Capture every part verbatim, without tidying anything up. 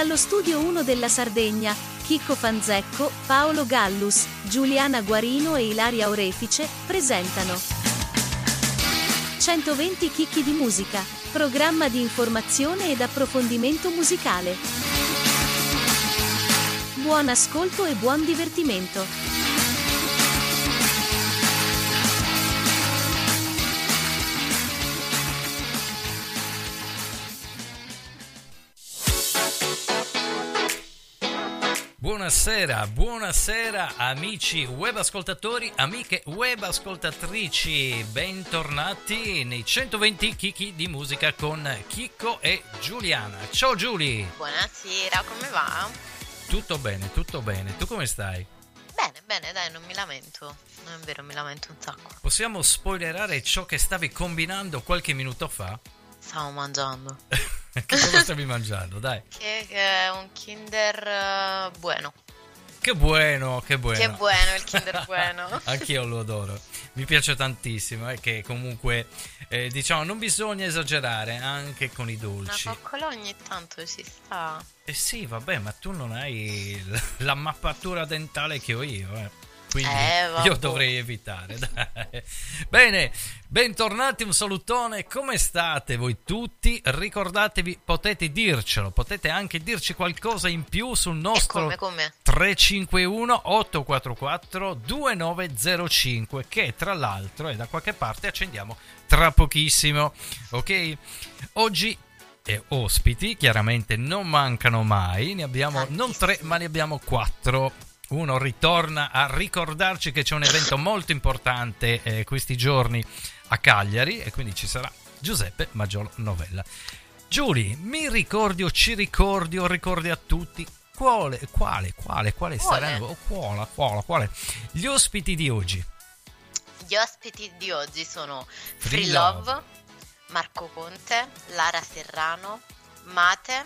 Dallo studio uno della Sardegna, Chicco Fanzecco, Paolo Gallus, Giuliana Guarino e Ilaria Orefice presentano centoventi chicchi di musica, programma di informazione ed approfondimento musicale. Buon ascolto e buon divertimento. Buonasera, buonasera amici web ascoltatori, amiche web ascoltatrici, bentornati nei centoventi chicchi di musica con Chicco e Giuliana. Ciao Giulia! Buonasera, come va? Tutto bene, tutto bene, tu come stai? Bene, bene, dai, non mi lamento, non è vero, mi lamento un sacco. Possiamo spoilerare ciò che stavi combinando qualche minuto fa? Stavo mangiando. Che cosa stavi mangiando, dai? Che è un Kinder uh, bueno. Che buono, che buono. Che buono il Kinder bueno. Anch'io lo adoro. Mi piace tantissimo, è eh, che comunque eh, diciamo non bisogna esagerare anche con i dolci. Una coccola ogni tanto ci sta. Eh sì, vabbè, ma tu non hai la mappatura dentale che ho io, eh. Quindi eh, io dovrei evitare, dai. Bene, bentornati, un salutone, come state voi tutti? Ricordatevi, potete dircelo, potete anche dirci qualcosa in più sul nostro come, come? tre cinque uno otto quattro quattro due nove zero cinque, che tra l'altro è da qualche parte, accendiamo tra pochissimo, ok? Oggi e ospiti, chiaramente non mancano mai, ne abbiamo non tre ma ne abbiamo quattro. Uno ritorna a ricordarci che c'è un evento molto importante eh, questi giorni a Cagliari e quindi ci sarà Giuseppe Maggiolo Novella. Giulia, mi ricordi o ci ricordi o ricordi a tutti quale, quale, quale, quale saranno, quale, quale, quale, gli ospiti di oggi? Gli ospiti di oggi sono Free Free Love, Love, Marco Conte, Lara Serrano, Mate,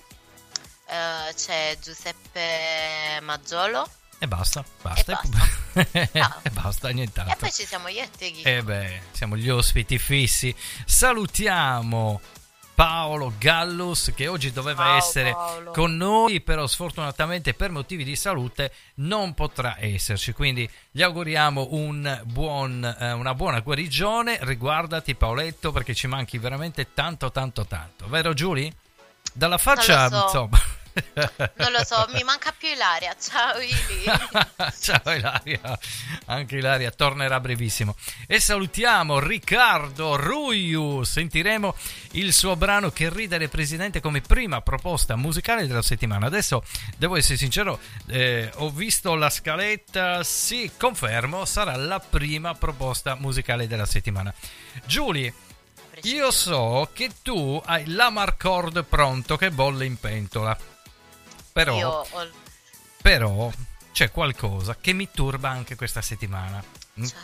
eh, c'è Giuseppe Maggiolo. E basta, basta, e basta, ah. e basta, nient'altro. E poi ci siamo io e te, Chicco. E beh, siamo gli ospiti fissi. Salutiamo Paolo Gallus, che oggi doveva Ciao, essere Paolo. con noi, però sfortunatamente per motivi di salute non potrà esserci, quindi gli auguriamo un buon, eh, una buona guarigione. Riguardati Paoletto, perché ci manchi veramente tanto tanto tanto, vero Giulia? Dalla faccia, so. insomma. Non lo so, mi manca più Ilaria. Ciao Ili. Ciao Ilaria, anche Ilaria tornerà a brevissimo. E salutiamo Riccardo Ruiu, sentiremo il suo brano Che ridere presidente come prima proposta musicale della settimana. Adesso devo essere sincero, eh, ho visto la scaletta, sì, confermo, sarà la prima proposta musicale della settimana. Giulia, io so che tu hai l'Amarcord pronto che bolle in pentola. Però, Io ho... però c'è qualcosa che mi turba anche questa settimana. Cioè?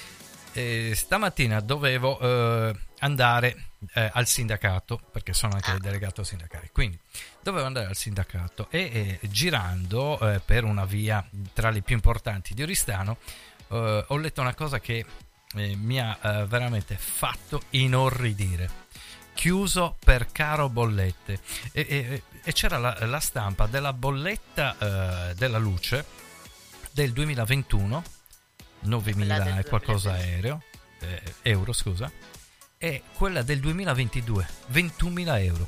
Eh, stamattina dovevo eh, andare eh, al sindacato, perché sono anche ah. delegato sindacale, quindi dovevo andare al sindacato e eh, girando eh, per una via tra le più importanti di Oristano eh, ho letto una cosa che eh, mi ha eh, veramente fatto inorridire. Chiuso per caro bollette e, e, e c'era la, la stampa della bolletta eh, della luce del duemilaventuno, novemila e qualcosa aereo, eh, euro scusa, e quella del duemilaventidue, ventunomila euro.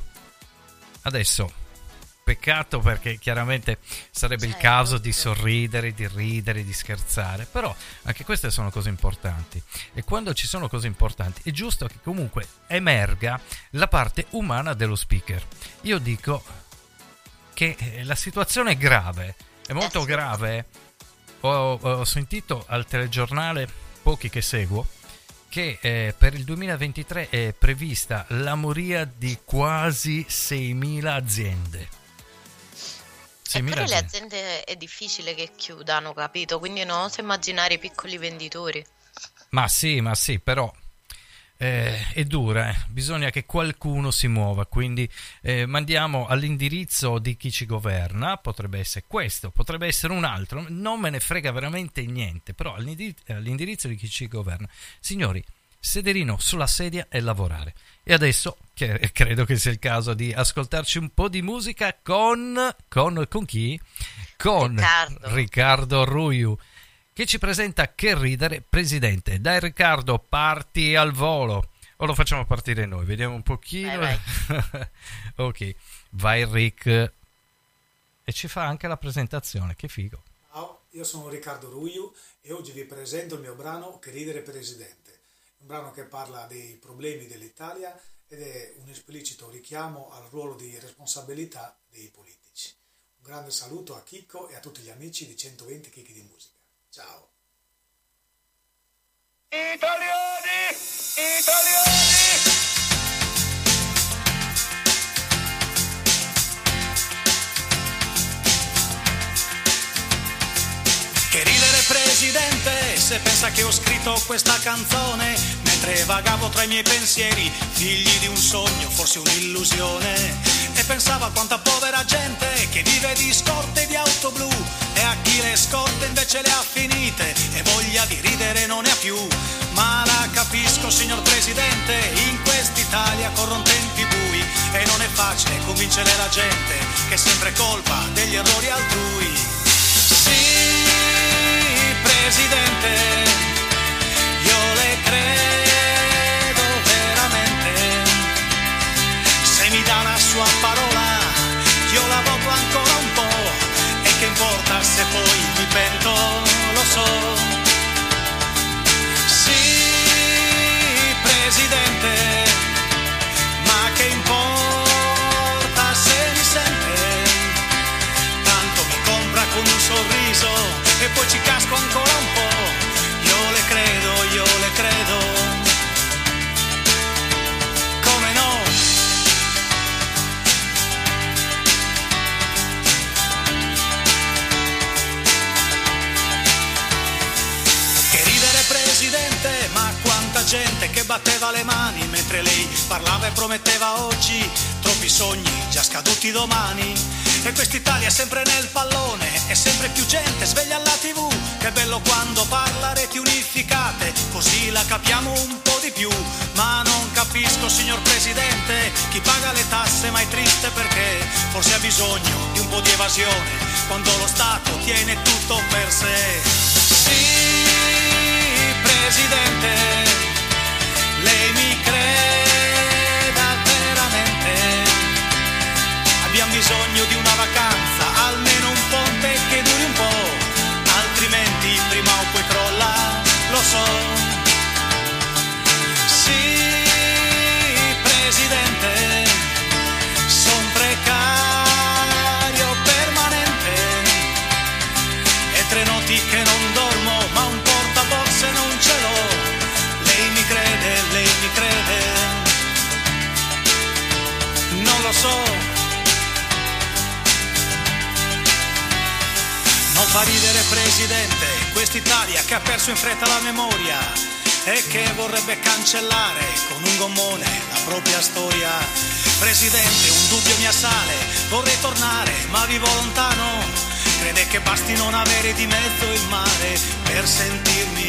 Adesso peccato, perché chiaramente sarebbe il caso di sorridere, di ridere, di scherzare, però anche queste sono cose importanti e quando ci sono cose importanti è giusto che comunque emerga la parte umana dello speaker. Io dico che la situazione è grave, è molto grave. Ho, ho sentito al telegiornale, pochi che seguo, che eh, per il duemilaventitré è prevista la moria di quasi seimila aziende. Eppure le aziende è difficile che chiudano, capito? Quindi non oso immaginare i piccoli venditori. Ma sì, ma sì, però eh, è dura, eh. Bisogna che qualcuno si muova, quindi eh, mandiamo all'indirizzo di chi ci governa, potrebbe essere questo, potrebbe essere un altro, non me ne frega veramente niente, però all'indirizzo di chi ci governa. Signori, sederino sulla sedia e lavorare. E adesso che credo che sia il caso di ascoltarci un po' di musica con con, con chi? Con Riccardo. Riccardo Ruiu, che ci presenta Che ridere presidente. Dai Riccardo, parti al volo. O lo facciamo partire noi? Vediamo un pochino. Vai, vai. Ok, vai Rick. E ci fa anche la presentazione, che figo. Ciao, io sono Riccardo Ruiu e oggi vi presento il mio brano Che ridere presidente. Un brano che parla dei problemi dell'Italia ed è un esplicito richiamo al ruolo di responsabilità dei politici. Un grande saluto a Chicco e a tutti gli amici di centoventi Chicchi di Musica. Ciao! Italiani! Italiani! Che ridere presidente, se pensa che ho scritto questa canzone mentre vagavo tra i miei pensieri, figli di un sogno, forse un'illusione, e pensavo a quanta povera gente che vive di scorte e di auto blu, e a chi le scorte invece le ha finite e voglia di ridere non ne ha più. Ma la capisco, signor Presidente, in quest'Italia corrono tempi bui e non è facile convincere la gente che è sempre colpa degli errori altrui. Sì, Presidente, io le credo veramente. Se mi dà la sua parola, io la voto ancora un po'. E che importa se poi mi pento, lo so. Presidente, ma che importa se mi sente? Tanto mi compra con un sorriso e poi ci casco ancora un po'. Io le credo, io le credo. Come no? Che ridere Presidente, ma quanta gente che batteva le mani mentre lei parlava e prometteva oggi troppi sogni già scaduti domani. E quest'Italia è sempre nel pallone e sempre più gente sveglia alla tivù. Che bello quando parla reti unificate, così la capiamo un po' di più. Ma non capisco, signor Presidente, chi paga le tasse ma è triste perché forse ha bisogno di un po' di evasione quando lo Stato tiene tutto per sé. Sì, Presidente, lei mi creda veramente. Abbiamo bisogno di una vacanza, almeno un ponte che duri un po', altrimenti prima o poi crolla, lo so. Sì, Presidente, son precario permanente e tre notti che non dormo, ma un portaborse non ce l'ho. Lei mi crede, lei mi crede, non lo so. Non fa ridere Presidente, quest'Italia che ha perso in fretta la memoria e che vorrebbe cancellare con un gommone la propria storia. Presidente, un dubbio mi assale, vorrei tornare ma vivo lontano. Crede che basti non avere di mezzo il mare per sentirmi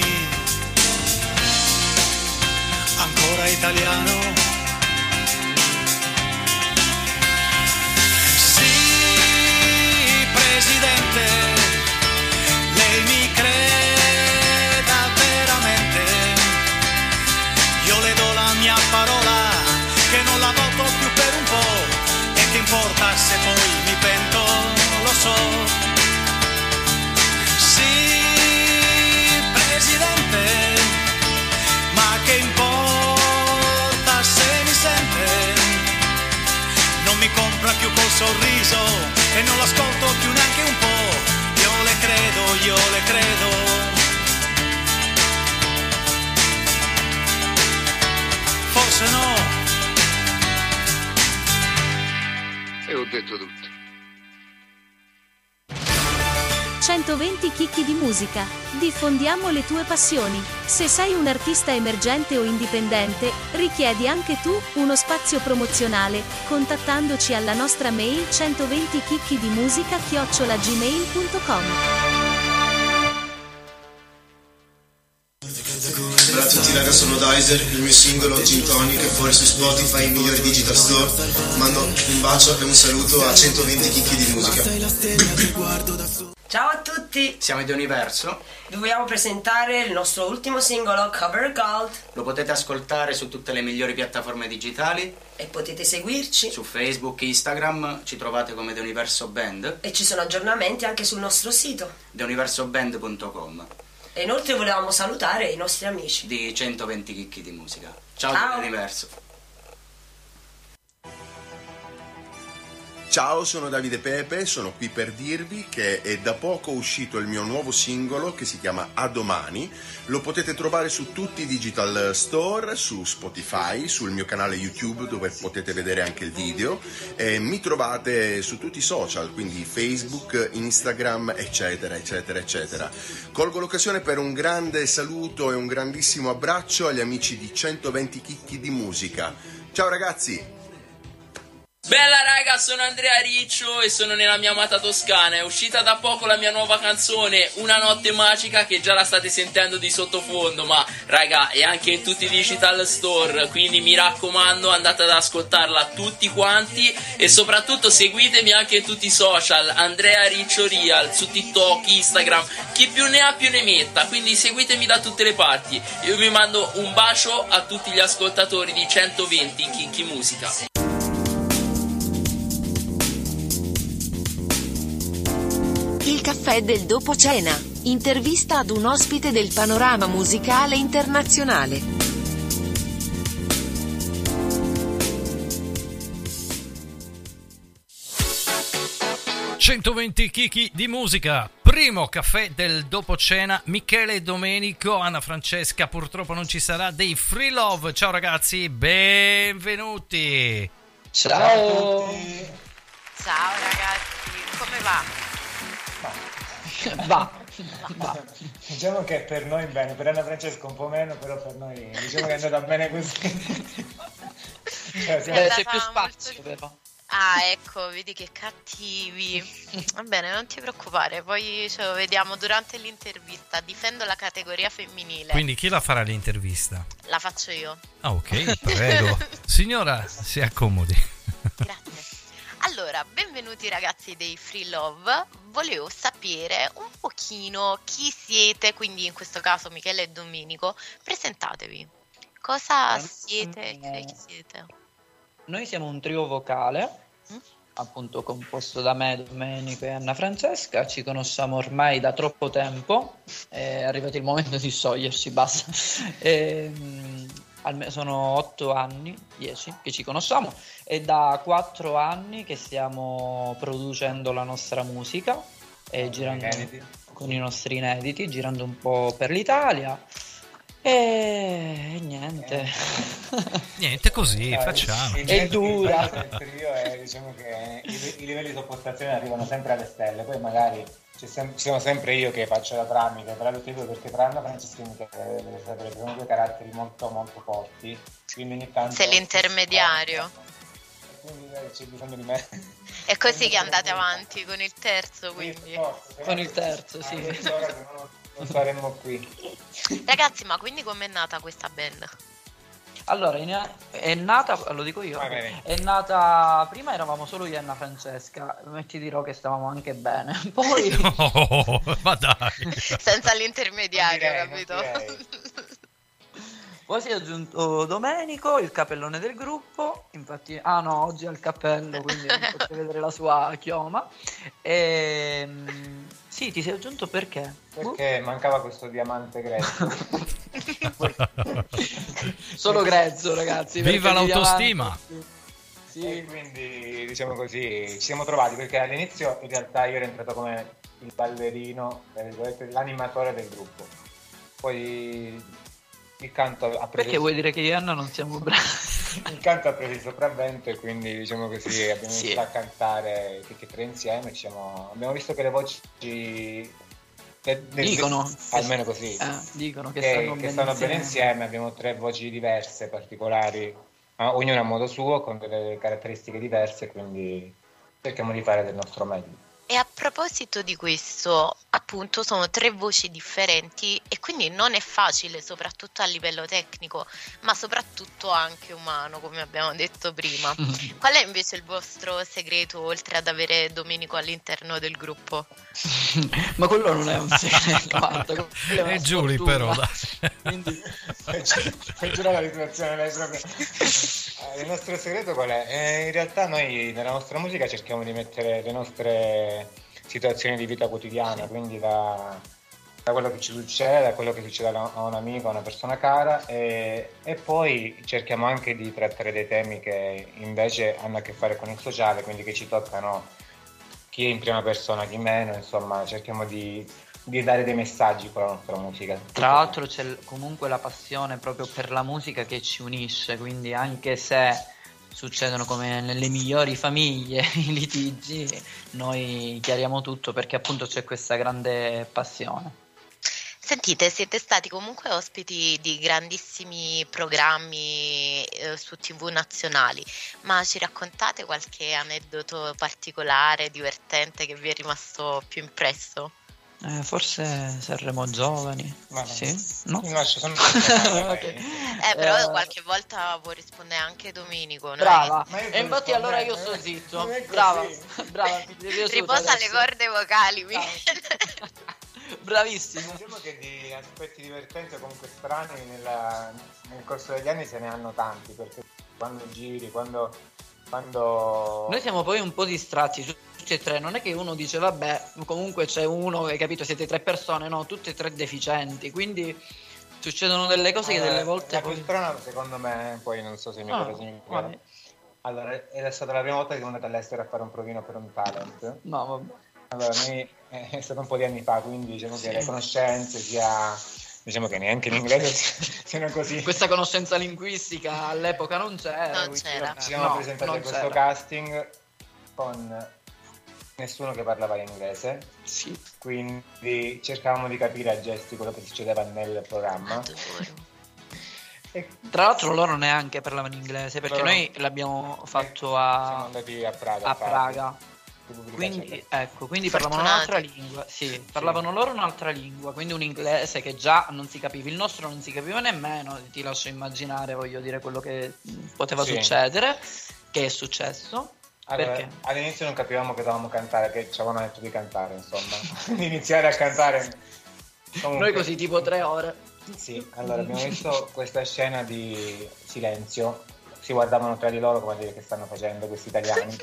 ancora italiano? Sì, Presidente, lei mi creda veramente. Io le do la mia parola che non la voto più per un po'. E che importa se poi mi pento, lo so. Sì, Presidente, ma che importa se mi sente? Non mi compra più col sorriso e non l'ascolto più neanche un po'. Io le credo, io le credo. Forse no. E ho detto tutto. centoventi chicchi di musica. Diffondiamo le tue passioni. Se sei un artista emergente o indipendente, richiedi anche tu uno spazio promozionale, contattandoci alla nostra mail centoventi chicchi di musica chiocciola gmail punto com. Ciao a tutti ragazzi, sono Dizer, il mio singolo Gin Tonic è fuori su Spotify, i migliori digital store. Mando un bacio e un saluto a centoventi chicchi di musica. Ciao a tutti! Siamo di Universo. Dobbiamo presentare il nostro ultimo singolo, Cover Gold. Lo potete ascoltare su tutte le migliori piattaforme digitali. E potete seguirci su Facebook, Instagram, ci trovate come The Universo Band. E ci sono aggiornamenti anche sul nostro sito the universo band punto com. E inoltre volevamo salutare i nostri amici di centoventi chicchi di musica. Ciao, Ciao. The Universo. Ciao, sono Davide Pepe, sono qui per dirvi che è da poco uscito il mio nuovo singolo che si chiama A Domani. Lo potete trovare su tutti i digital store, su Spotify, sul mio canale YouTube dove potete vedere anche il video, e mi trovate su tutti i social, quindi Facebook, Instagram, eccetera, eccetera, eccetera. Colgo l'occasione per un grande saluto e un grandissimo abbraccio agli amici di centoventi chicchi di musica. Ciao ragazzi! Bella raga, sono Andrea Riccio e sono nella mia amata Toscana. È uscita da poco la mia nuova canzone Una notte magica, che già la state sentendo di sottofondo, ma raga è anche in tutti i digital store, quindi mi raccomando andate ad ascoltarla tutti quanti e soprattutto seguitemi anche in tutti i social, Andrea Riccio Real, su TikTok, Instagram, chi più ne ha più ne metta, quindi seguitemi da tutte le parti. Io vi mando un bacio a tutti gli ascoltatori di centoventi Chicchi Musica. Il caffè del dopo cena. Intervista ad un ospite del panorama musicale internazionale. centoventi chicchi di musica. Primo caffè del dopo cena. Michele e Domenico, Anna Francesca purtroppo non ci sarà, dei Free Love. Ciao ragazzi, benvenuti. Ciao. Ciao ragazzi, come va? Va, va. Diciamo che per noi bene, per Anna Francesca un po' meno, però per noi diciamo che è andata bene così. Cioè, Beh, c'è più spazio molto... però. Ah, ecco, vedi che cattivi. Va bene, non ti preoccupare, poi ce lo vediamo durante l'intervista. Difendo la categoria femminile. Quindi chi la farà l'intervista? La faccio io. Ah, ok, prego. Signora, si accomodi. Grazie. Allora, benvenuti ragazzi dei Free Love. Volevo sapere un pochino chi siete, quindi in questo caso Michele e Domenico. Presentatevi. Cosa siete? Che chi siete? Noi siamo un trio vocale, mm? appunto composto da me, Domenico e Anna Francesca. Ci conosciamo ormai da troppo tempo, è arrivato il momento di scioglierci, basta. E, sono otto anni, dieci che ci conosciamo, e da quattro anni che stiamo producendo la nostra musica e girando con i nostri inediti, girando un po' per l'Italia e niente. Niente, così eh, facciamo. È dura. Il trio è, diciamo che i, i livelli di sopportazione arrivano sempre alle stelle, poi magari ci sono sempre io che faccio da tramite tra tutti e due, perché tra Anna Francesca e Michele sono due caratteri molto molto forti, quindi ogni tanto sei l'intermediario, quindi c'è bisogno di me. È così che andate avanti con il terzo, quindi forse, con il terzo sì, non saremmo qui. Ragazzi, ma quindi com'è nata questa band? Allora, è nata, lo dico io, è nata, prima eravamo solo io e Anna Francesca, e ti dirò che stavamo anche bene, poi... Oh, ma dai! Senza l'intermediario, direi, capito? Poi si è aggiunto Domenico, il capellone del gruppo, infatti, ah no, oggi ha il cappello, quindi non potete vedere la sua chioma, e... Sì, ti sei aggiunto perché? Perché uh? mancava questo diamante grezzo. Solo grezzo, ragazzi. Viva l'autostima! Sì. E quindi, diciamo così, ci siamo trovati, perché all'inizio in realtà io ero entrato come il ballerino, l'animatore del gruppo. Poi il canto ha preso... Perché vuoi dire che io e Anna non siamo bravi? Il canto ha preso il sopravvento e quindi, diciamo così, abbiamo sì. iniziato a cantare tutti e tre insieme. Ci siamo... Abbiamo visto che le voci del... dicono almeno così eh, dicono che, che stanno, che bene, stanno insieme. bene insieme. Abbiamo tre voci diverse, particolari, ma ognuno a modo suo, con delle caratteristiche diverse, quindi cerchiamo di fare del nostro meglio. E a proposito di questo, appunto, sono tre voci differenti e quindi non è facile, soprattutto a livello tecnico, ma soprattutto anche umano, come abbiamo detto prima. Qual è invece il vostro segreto, oltre ad avere Domenico all'interno del gruppo? Ma quello non è un segreto, guarda, è Giuli però, dai. Quindi peggiora la situazione lei proprio. Eh, il nostro segreto qual è? Eh, in realtà noi nella nostra musica cerchiamo di mettere le nostre situazioni di vita quotidiana, quindi da, da quello che ci succede, da quello che succede a un amico, a una persona cara, e, e poi cerchiamo anche di trattare dei temi che invece hanno a che fare con il sociale, quindi che ci toccano chi è in prima persona, chi meno, insomma cerchiamo di, di dare dei messaggi con la nostra musica. Tra l'altro c'è comunque la passione proprio per la musica che ci unisce, quindi anche se succedono come nelle migliori famiglie i litigi, noi chiariamo tutto perché appunto c'è questa grande passione. Sentite, siete stati comunque ospiti di grandissimi programmi eh, su tivù nazionali, ma ci raccontate qualche aneddoto particolare, divertente che vi è rimasto più impresso? Eh, forse Sanremo Giovani, Ma sì? No? No, ci sono Okay. Eh, però Eh, qualche volta può rispondere anche Domenico, no? Brava, Ma io e infatti rispondo, allora eh, io sto non è- zitto. non è così. Brava, brava, mi devi ascoltare Riposa le adesso. corde vocali, mi- Bravissimo. Diciamo che di aspetti divertenti o comunque strani nella- nel corso degli anni se ne hanno tanti, perché quando giri, quando, quando... Noi siamo poi un po' distratti tutti e tre, non è che uno dice vabbè, comunque c'è uno, hai capito, siete tre persone, no, tutte e tre deficienti, quindi succedono delle cose che Allora, delle volte la poi... più strana secondo me, poi non so se mi Ah, potete mi- vai. Allora, è stata la prima volta che siamo andati all'estero a fare un provino per un talent. No, vabbè. Allora, noi, eh, è stato un po' di anni fa, quindi diciamo Sì. che le conoscenze sia... Diciamo che neanche in inglese siano così. Questa conoscenza linguistica all'epoca non c'era. Non quindi- c'era. Ci siamo No, presentati non a questo c'era. casting con nessuno che parlava inglese, Sì. quindi cercavamo di capire a gesti quello che succedeva nel programma. Adoro. E Tra l'altro loro neanche parlavano inglese perché Loro- noi l'abbiamo fatto siamo a, andati a Praga. a farlo. Praga. Repubblica Quindi, Ceca. ecco, quindi parlavano un'altra Fortunati. lingua. Sì, parlavano loro un'altra lingua, quindi un inglese che già non si capiva, il nostro non si capiva nemmeno, ti lascio immaginare, voglio dire, quello che mh, poteva Sì. succedere, che è successo. Allora, Perché? all'inizio non capivamo che dovevamo cantare, che ci avevano detto di cantare, insomma. Di iniziare a cantare. Comunque, Noi così tipo tre ore. Sì, allora abbiamo visto questa scena di silenzio. Si guardavano tra di loro come a dire che stanno facendo questi italiani.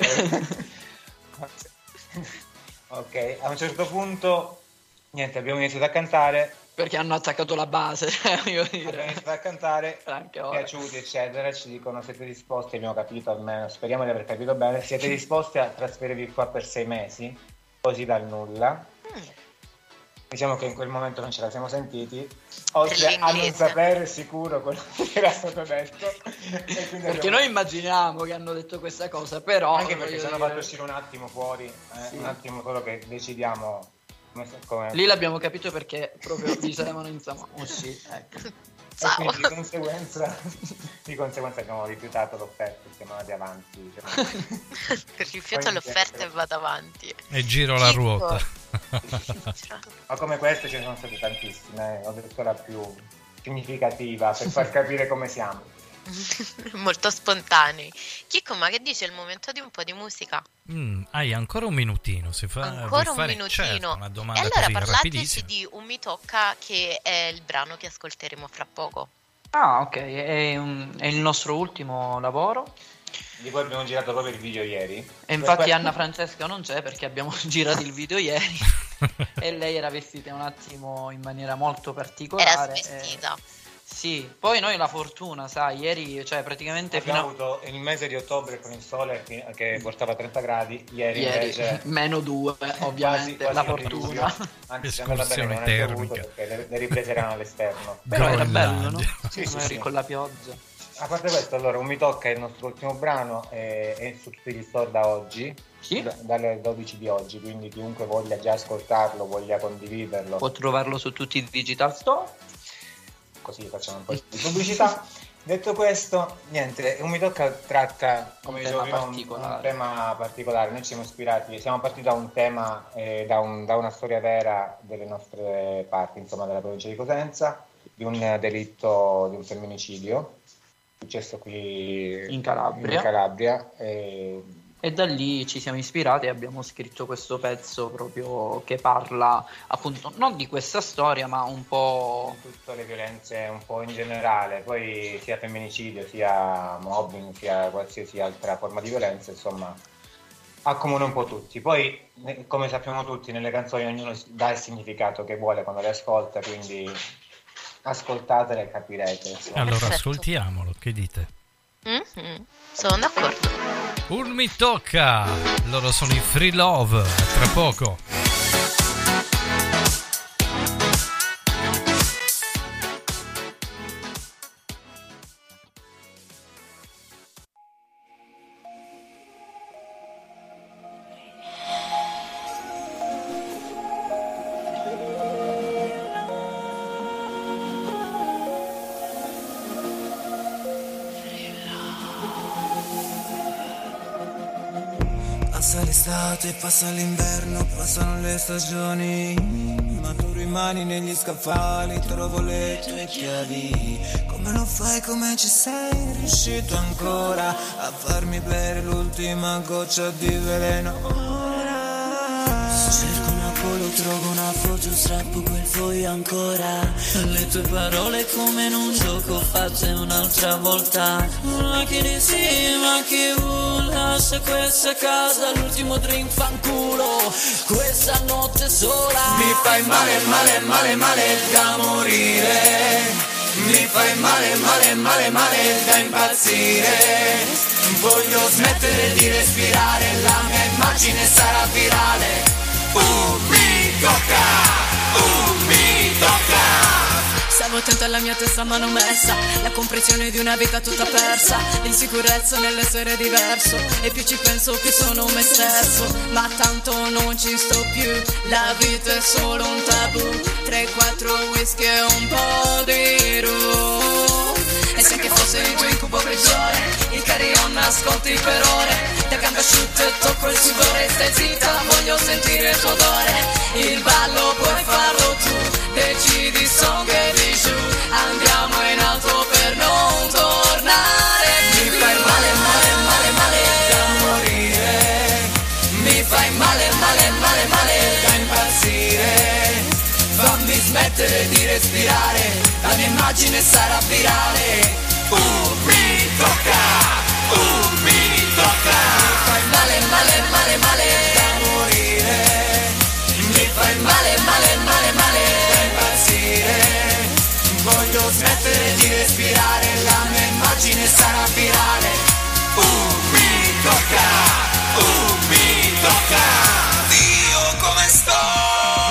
Ok, a un certo punto, niente, abbiamo iniziato a cantare. Perché hanno attaccato la base, voglio Abbiamo dire. iniziato a cantare, Anche ora. piaciuti eccetera, ci dicono siete disposti, abbiamo capito almeno, speriamo di aver capito bene, siete disposti a trasferirvi qua per sei mesi, così dal nulla. Diciamo che in quel momento non ce la siamo sentiti, oltre a non l'inglese. sapere sicuro quello che era stato detto. E quindi Perché abbiamo- noi immaginiamo che hanno detto questa cosa, però... anche perché voglio ci hanno dire, fatto uscire un attimo fuori, eh, Sì. un attimo solo che decidiamo come... come... Lì l'abbiamo capito perché proprio dicevano insomma uscì, ecco. E Ciao. quindi di conseguenza, di conseguenza abbiamo rifiutato l'offerta, siamo andati avanti. Diciamo. Rifiuto l'offerta e vado avanti. E giro la Chicco. ruota. Ma come queste ce ne sono state tantissime, eh. Ho detto la più significativa per far capire come siamo. Molto spontanei. Chicco, ma che dice il momento di un po' di musica? Mm, hai ancora un minutino, se fa, Ancora vuoi un fare, minutino. certo, una domanda E allora così parlateci rapidissima. di Un mi tocca, che è il brano che ascolteremo fra poco. Ah, ok, è, un- è il nostro ultimo lavoro. Di cui abbiamo girato proprio il video ieri. E infatti Anna Francesca non c'è perché abbiamo girato il video ieri e lei era vestita un attimo in maniera molto particolare. Era svestita. e- Sì, poi noi la fortuna, sai, ieri, cioè praticamente Abbiamo fino avuto il mese di ottobre con il sole che- che portava trenta gradi, ieri, ieri invece meno due, ovviamente, quasi la un fortuna. diluvio. Anzi, ci è andata bene, Escursione non è piovuto termica. perché le, le riprese erano all'esterno. Però era bello, no? Groenlandia. Sì, sì, Magari sì. con la pioggia. A parte questo, allora, Un mi tocca è il nostro ultimo brano, è, è su tutti gli store da oggi, Sì? da- dalle dodici di oggi, quindi chiunque voglia già ascoltarlo, voglia condividerlo, Può trovarlo su tutti i digital store. così facciamo un po' di pubblicità. Detto questo, niente, Un Mi Tocca tratta, come Un dicevo tema prima, un, particolare. un tema particolare. Noi ci siamo ispirati, siamo partiti da un tema, eh, da, un- da una storia vera delle nostre parti, insomma, della provincia di Cosenza, di un delitto, di un femminicidio, successo qui In Calabria. in Calabria, e E da lì ci siamo ispirati e abbiamo scritto questo pezzo proprio che parla appunto non di questa storia, ma un po' tutte le violenze un po' in generale, poi sia femminicidio, sia mobbing, sia qualsiasi altra forma di violenza, insomma, accomuna un po' tutti. Poi, ne- come sappiamo tutti, nelle canzoni ognuno s- dà il significato che vuole quando le ascolta, quindi ascoltatele e capirete. insomma. Allora Perfetto. ascoltiamolo, che dite? Mhm, sono d'accordo. Un Mi Tocca! Loro sono i Free Love, tra poco. Passa l'estate, passa l'inverno, passano le stagioni, ma tu rimani negli scaffali, trovo le tue chiavi. Come lo fai, come ci sei riuscito ancora a farmi bere l'ultima goccia di veleno? Cerco una colo, trovo una foto, strappo quel foglio ancora. Le tue parole come in un gioco fatte un'altra volta. Ma che ne sì, ma che uh, lascia questa casa, l'ultimo drink fanculo, questa notte sola. Mi fai male, male, male, male da morire. Mi fai male, male, male, male da impazzire. Voglio smettere di respirare, la mia immagine sarà virale. Uh, mi tocca, uh, mi tocca. Stavo attento alla mia testa mano messa, la comprensione di una vita tutta persa, l'insicurezza nell'essere diverso, e più ci penso più sono me stesso, ma tanto non ci sto più, la vita è solo un tabù, tre quattro whisky e un po' di ru. E se anche fosse il tuo incubo peggiore, il carillon ascolti per ore, da gambe asciutte tocco il sudore, stai zitta, voglio sentire il tuo odore, il ballo puoi farlo tu, decidi song e bijou, andiamo in alto per non tornare più. Mi fai male, male, male, male da morire. Mi fai male, male, male, male da impazzire. Fammi smettere di respirare, la mia immagine sarà virale. Uh, mi tocca, uh, mi tocca. Mi fai male, male, male, male da morire. Mi fai male, male, male, male da impazzire. Voglio smettere di respirare, la mia immagine sarà virale. Uh, mi tocca, uh, mi tocca. Dio come sto.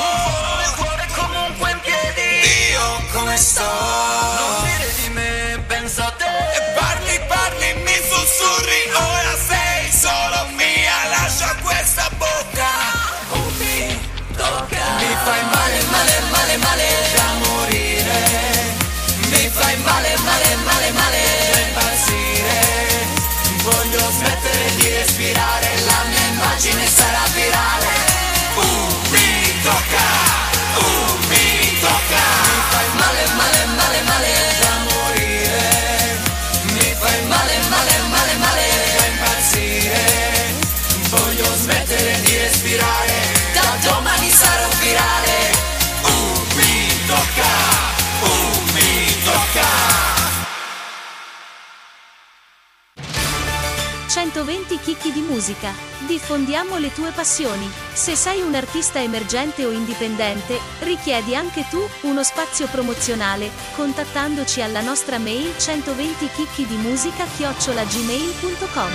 Dio come sto. Non dire di me, pensa a te. E parli, parli, mi sussurri. Ora sei solo mia, lascia questa bocca. Oh, mi tocca. Mi fai male, male, male, male da morire. Mi fai male, male, male, male da impazzire. Voglio smettere di respirare, la mia immagine sarà virale. Uh, mi tocca. Uh, mi tocca. Mi fai male, male, male, male da morire. Mi fai male, male, male, male da impazzire. Voglio smettere di respirare, da domani sarò virale. Uh, mi tocca. Uh, mi tocca. centoventi chicchi di musica. Diffondiamo le tue passioni. Se sei un artista emergente o indipendente, richiedi anche tu uno spazio promozionale, contattandoci alla nostra mail centoventi chicchi di musica chiocciola gmail punto com.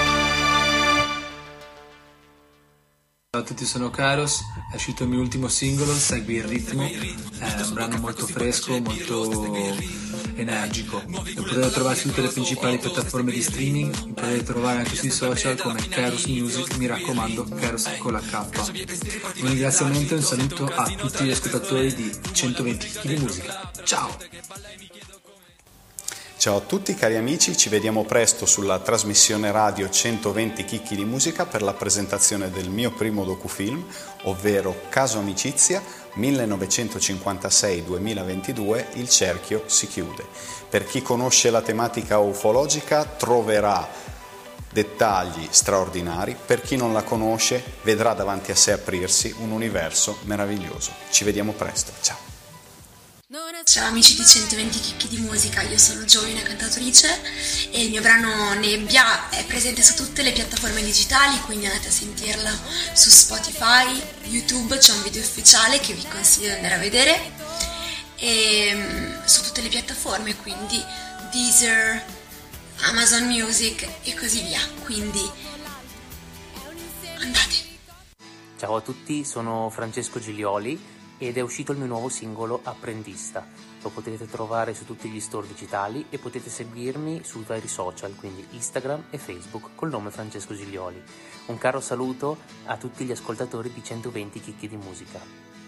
Ciao a tutti, sono Karos, è uscito il mio ultimo singolo, Segui il ritmo, è un brano molto fresco, molto energico. Lo potete trovare su tutte le principali piattaforme di streaming, lo potete trovare anche sui social come Karos Music, mi raccomando, Karos con la K. Un ringraziamento e un saluto a tutti gli ascoltatori di centoventi chicchi di musica. Ciao! Ciao a tutti cari amici, ci vediamo presto sulla trasmissione radio centoventi Chicchi di Musica per la presentazione del mio primo docufilm, ovvero Caso Amicizia millenovecentocinquantasei duemilaventidue, Il cerchio si chiude. Per chi conosce la tematica ufologica troverà dettagli straordinari, per chi non la conosce vedrà davanti a sé aprirsi un universo meraviglioso. Ci vediamo presto, ciao! Ciao amici di centoventi Chicchi di Musica, io sono Joey, una cantatrice, e il mio brano Nebbia è presente su tutte le piattaforme digitali, quindi andate a sentirlo su Spotify, YouTube, c'è un video ufficiale che vi consiglio di andare a vedere, e um, su tutte le piattaforme, quindi Deezer, Amazon Music e così via, quindi andate. Ciao a tutti, sono Francesco Giglioli ed è uscito il mio nuovo singolo Apprendista. Lo potete trovare su tutti gli store digitali e potete seguirmi sui vari social, quindi Instagram e Facebook, col nome Francesco Giglioli. Un caro saluto a tutti gli ascoltatori di centoventi Chicchi di Musica.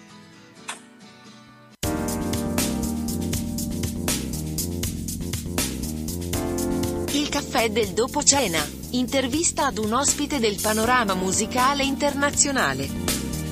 Il caffè del dopo cena. Intervista ad un ospite del panorama musicale internazionale.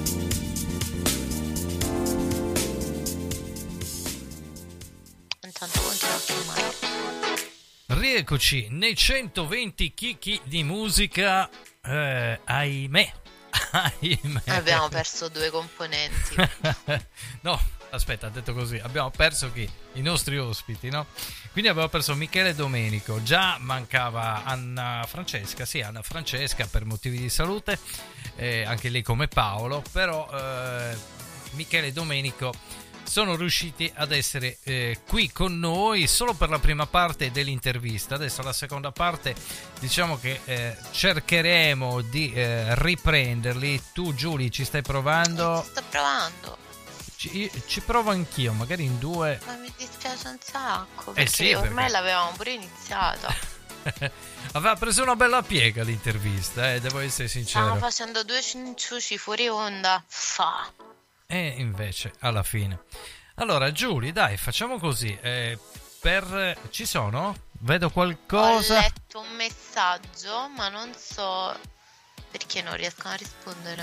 Rieccoci nei centoventi Chicchi di Musica, eh, ahimè, ahimè. Abbiamo perso due componenti. No, aspetta, ha detto così, abbiamo perso chi? I nostri ospiti, no? Quindi abbiamo perso Michele Domenico, già mancava Anna Francesca, sì, Anna Francesca per motivi di salute, eh, anche lei come Paolo, però eh, Michele Domenico sono riusciti ad essere eh, qui con noi solo per la prima parte dell'intervista. Adesso la seconda parte diciamo che eh, cercheremo di eh, riprenderli. Tu Giulia ci stai provando? Sto provando. Ci, ci provo anch'io, magari in due. Ma mi dispiace un sacco, eh perché sì, ormai perché... l'avevamo pure iniziata. Aveva preso una bella piega l'intervista, eh, devo essere sincero. Stavamo facendo due cinciuci fuori onda. Fa. E invece alla fine. Allora Giulia, dai, facciamo così, eh, per ci sono? Vedo qualcosa. Ho letto un messaggio, ma non so perché non riescono a rispondere.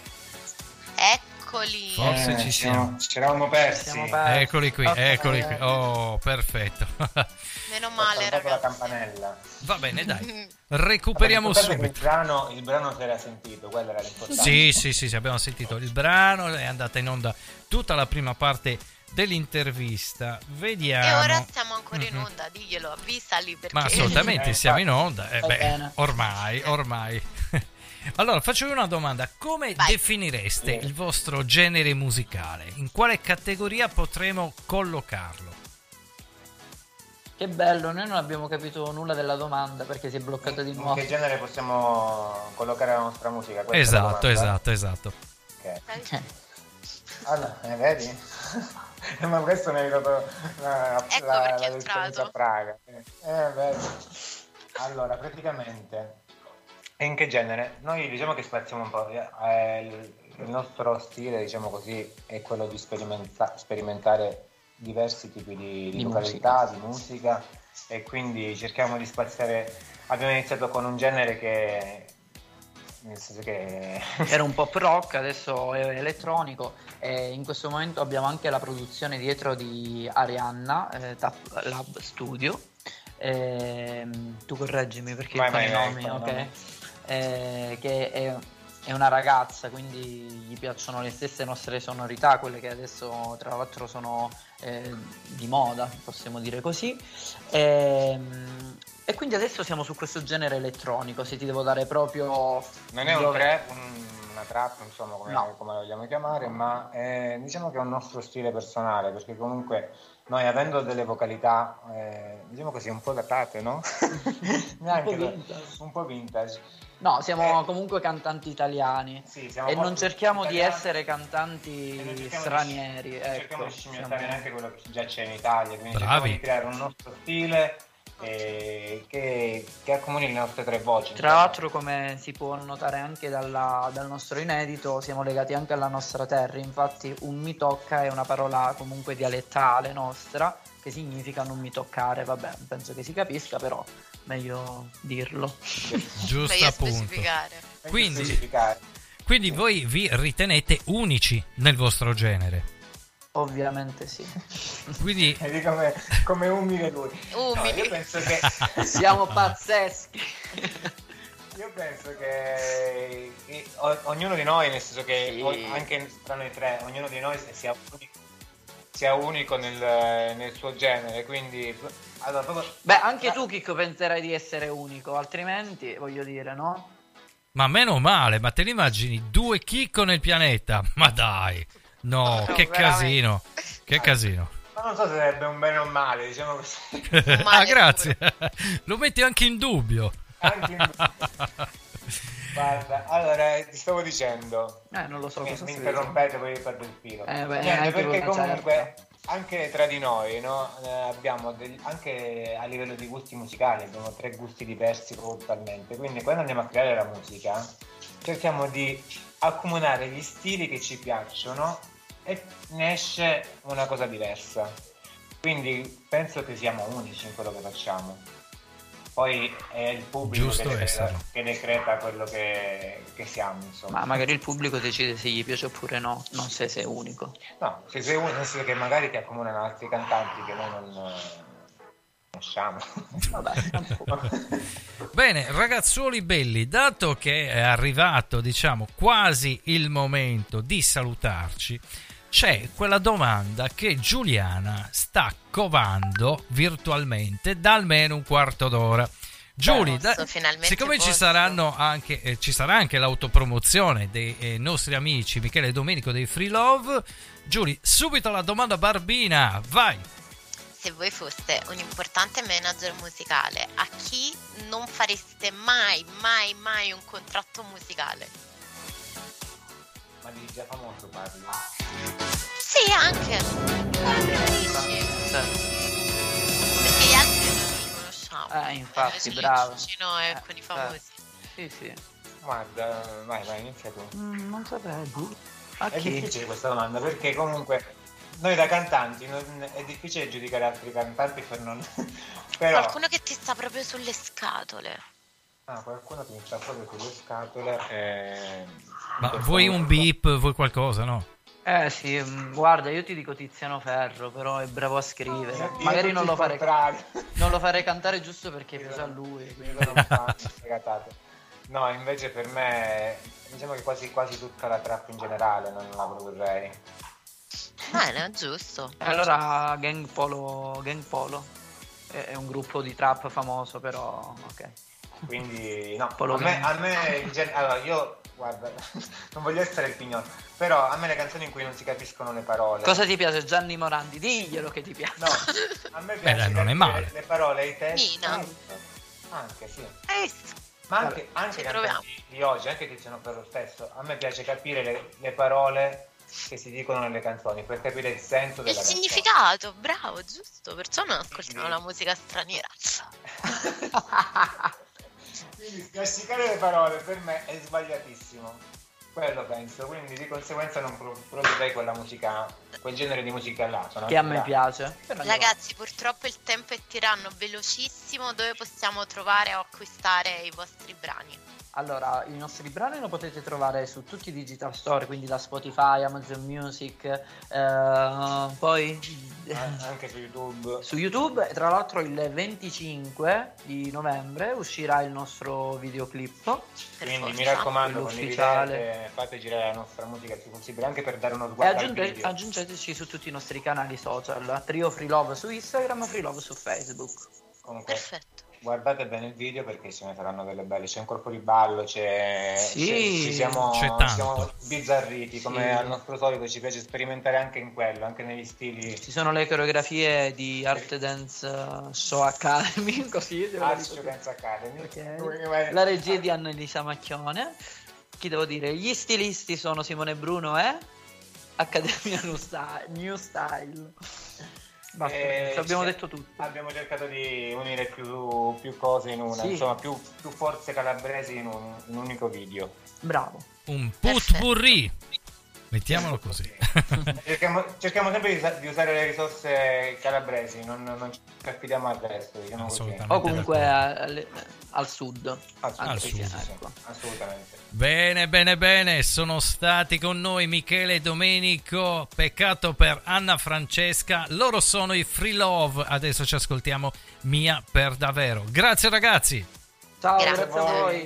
Eccoli. Forse eh, ci siamo. Ci eravamo persi. Siamo persi. Eccoli qui, eccoli qui. Oh, perfetto. Meno male, ragazzi. La campanella. Va bene, dai. Recuperiamo Vabbè, subito. Il brano, il brano si era sentito, quello era l'importante. Sì, sì, sì, sì, abbiamo sentito il brano, è andata in onda tutta la prima parte dell'intervista. Vediamo. E ora siamo ancora mm-hmm. in onda, diglielo, avvisali perché... Ma assolutamente eh, siamo in onda. Eh, beh, ormai, ormai. Allora, faccio una domanda. Come Vai. definireste il vostro genere musicale? In quale categoria potremo collocarlo? Che bello, noi non abbiamo capito nulla della domanda perché si è bloccato di nuovo. In che genere possiamo collocare la nostra musica? Questa esatto, esatto, esatto. Ok. Allora, eh, vedi? Ma questo mi ha aiutato la, ecco la, la l'esperienza a Praga. Eh, vedi. Allora, praticamente, in che genere? Noi diciamo che spaziamo un po'. Eh, il, il nostro stile, diciamo così, è quello di sperimenta- sperimentare diversi tipi di, di, di vocalità, musica. di musica, e quindi cerchiamo di spaziare. Abbiamo iniziato con un genere che nel senso che era un pop rock, adesso è elettronico, e in questo momento abbiamo anche la produzione dietro di Arianna, eh, Tap Lab Studio. Eh, tu correggimi perché vai, con vai, i nomi, vai, ok? vai. Eh, che è È una ragazza, quindi gli piacciono le stesse nostre sonorità, quelle che adesso tra l'altro sono eh, di moda, possiamo dire così. E, e quindi adesso siamo su questo genere elettronico, se ti devo dare proprio... Non è un dove... trap, un, una trap, insomma, come, no. come la vogliamo chiamare, ma è, diciamo che è un nostro stile personale, perché comunque noi avendo delle vocalità, eh, diciamo così, un po' datate, no? un, po vintage. un po' vintage. No, siamo eh, comunque cantanti italiani sì, e non cerchiamo italiani, di essere cantanti stranieri. Di, ecco, cerchiamo di scimmiottare siamo... neanche quello che già c'è in Italia, quindi Bravi. cerchiamo di creare un nostro stile eh, che, che accomuni le nostre tre voci. Tra l'altro, come si può notare anche dalla, dal nostro inedito, siamo legati anche alla nostra terra, infatti un mi tocca è una parola comunque dialettale nostra, che significa non mi toccare. Vabbè, penso che si capisca, però meglio dirlo. Giusto, meglio appunto. specificare. Quindi, specificare. quindi voi vi ritenete unici nel vostro genere? Ovviamente sì. Quindi Vedi come, come umile lui. Umili. No, io penso che siamo pazzeschi. Io penso che che o- ognuno di noi, nel senso che Sì. o- anche tra noi tre, ognuno di noi sia unico, sia unico nel, nel suo genere, quindi allora, proprio, Beh, anche tu, Chicco, penserai di essere unico, altrimenti, voglio dire, no? ma meno male, ma te li immagini due Chicco nel pianeta? Ma dai, no, No, che veramente. casino, che casino. ma non so se sarebbe un bene o un male, diciamo così. Ah, Male grazie, lo metti anche in dubbio. Anche in- Guarda, allora ti stavo dicendo, Eh, non lo so mi, cosa mi sia. interrompete, poi perdo il filo. Eh, beh, Niente, anche perché una comunque certa. anche tra di noi, no, eh, abbiamo degli- anche a livello di gusti musicali abbiamo tre gusti diversi totalmente, quindi quando andiamo a creare la musica cerchiamo di accomunare gli stili che ci piacciono e ne esce una cosa diversa, quindi penso che siamo unici in quello che facciamo. Poi è il pubblico Giusto che decreta, esserlo. che decreta quello che, che siamo, insomma. Ma magari il pubblico decide se gli piace oppure no, non se sei unico. No, se sei uno, nel senso che magari ti accomunano altri cantanti che noi non eh, conosciamo. Vabbè, Bene, ragazzuoli belli, dato che è arrivato, diciamo, quasi il momento di salutarci, c'è quella domanda che Giuliana sta covando virtualmente da almeno un quarto d'ora. Giulia, Posso, da- finalmente siccome ci posso. saranno anche eh, ci sarà anche l'autopromozione dei eh, nostri amici Michele e Domenico dei Free Love, Giulia, subito la domanda barbina, vai! Se voi foste un importante manager musicale, a chi non fareste mai, mai, mai un contratto musicale? Ma di già famoso parli? Sì, anche. Capisci? Perché gli altri non li conosciamo. Eh, infatti, Invece bravo. Gino e Eh, con i famosi. Sì, sì. Guarda, vai, vai, inizia tu. Mm, non saprei. A È chi? difficile questa domanda perché comunque noi da cantanti non- è difficile giudicare altri cantanti per non... però... Qualcuno che ti sta proprio sulle scatole. Ah, qualcuno che mi sta proprio sulle scatole e... Ma vuoi un beep, vuoi qualcosa, no? Eh sì, mm, guarda, io ti dico Tiziano Ferro, però è bravo a scrivere. Io Magari tutti non lo, il farei, contrario. non lo farei cantare giusto perché piace a lui. quindi- Dico, non fa sfegatate. No, invece per me diciamo che quasi quasi tutta la trap in generale non la produrrei. Bene, giusto. E allora Gang Polo, Gang Polo è è un gruppo di trap famoso, però ok. Quindi no, Polo a me, Gang. a me in gen- allora io guarda, non voglio essere il pignolo, però a me le canzoni in cui non si capiscono le parole. Cosa ti piace, Gianni Morandi? Diglielo che ti piace. No, a me Beh, piace dai, non è capire male. le parole e i testi. Nina. Anche sì. Hai visto? Ma anche, anche ci i cantanti di oggi, anche Tiziano Ferro stesso, a me piace capire le, le parole che si dicono nelle canzoni per capire il senso Il della canzone. significato, bravo, giusto. Perciò non ascoltiamo la musica straniera. Quindi spiaccicare le parole per me è sbagliatissimo, quello penso, quindi di conseguenza non pro- produrrei quella musica, quel genere di musica là. Sono Che a anche me bravo. piace. Però Ragazzi, purtroppo il tempo è tiranno velocissimo. Dove possiamo trovare o acquistare i vostri brani? Allora, i nostri brani lo potete trovare su tutti i digital store, quindi da Spotify, Amazon Music, eh, poi Eh, anche su YouTube. su YouTube. E tra l'altro il venticinque di novembre uscirà il nostro videoclip. Quindi mi raccomando, Quello ufficiale. condividete, fate girare la nostra musica il più possibile, anche per dare uno E sguardo al aggiunge- video. aggiungeteci su tutti i nostri canali social, Trio Free Love su Instagram, Free Love su Facebook. Comunque, Perfetto. guardate bene il video perché ce ne saranno delle belle. C'è un corpo di ballo, c'è, Sì, c'è- ci siamo, c'è ci tanto. siamo bizzarriti, come Sì. al nostro solito ci piace sperimentare anche in quello, anche negli stili. Ci sono le coreografie di Art Dance uh, Show Academy, così te lo Arcio dico. Dance Academy. Ok. Come- La regia è di Annalisa Macchione. Chi devo dire? Gli stilisti sono Simone Bruno e Accademia New Style. New Style. Basta, Eh, ci abbiamo ci- detto tutto. Abbiamo cercato di unire più, più cose in una, Sì. insomma più, più forze calabresi in un, in un unico video. Bravo. Un putburri. Mettiamolo così. cerchiamo, cerchiamo sempre di, di usare le risorse calabresi, non, non ci affidiamo al resto, diciamo così. O comunque al, al sud. Al sud, al sì, sud. sì, sì, ecco. Assolutamente. Bene, bene, bene, sono stati con noi Michele e Domenico, peccato per Anna Francesca, loro sono i Free Love, adesso ci ascoltiamo Mia per davvero. Grazie ragazzi. Ciao, Grazie grazie a voi.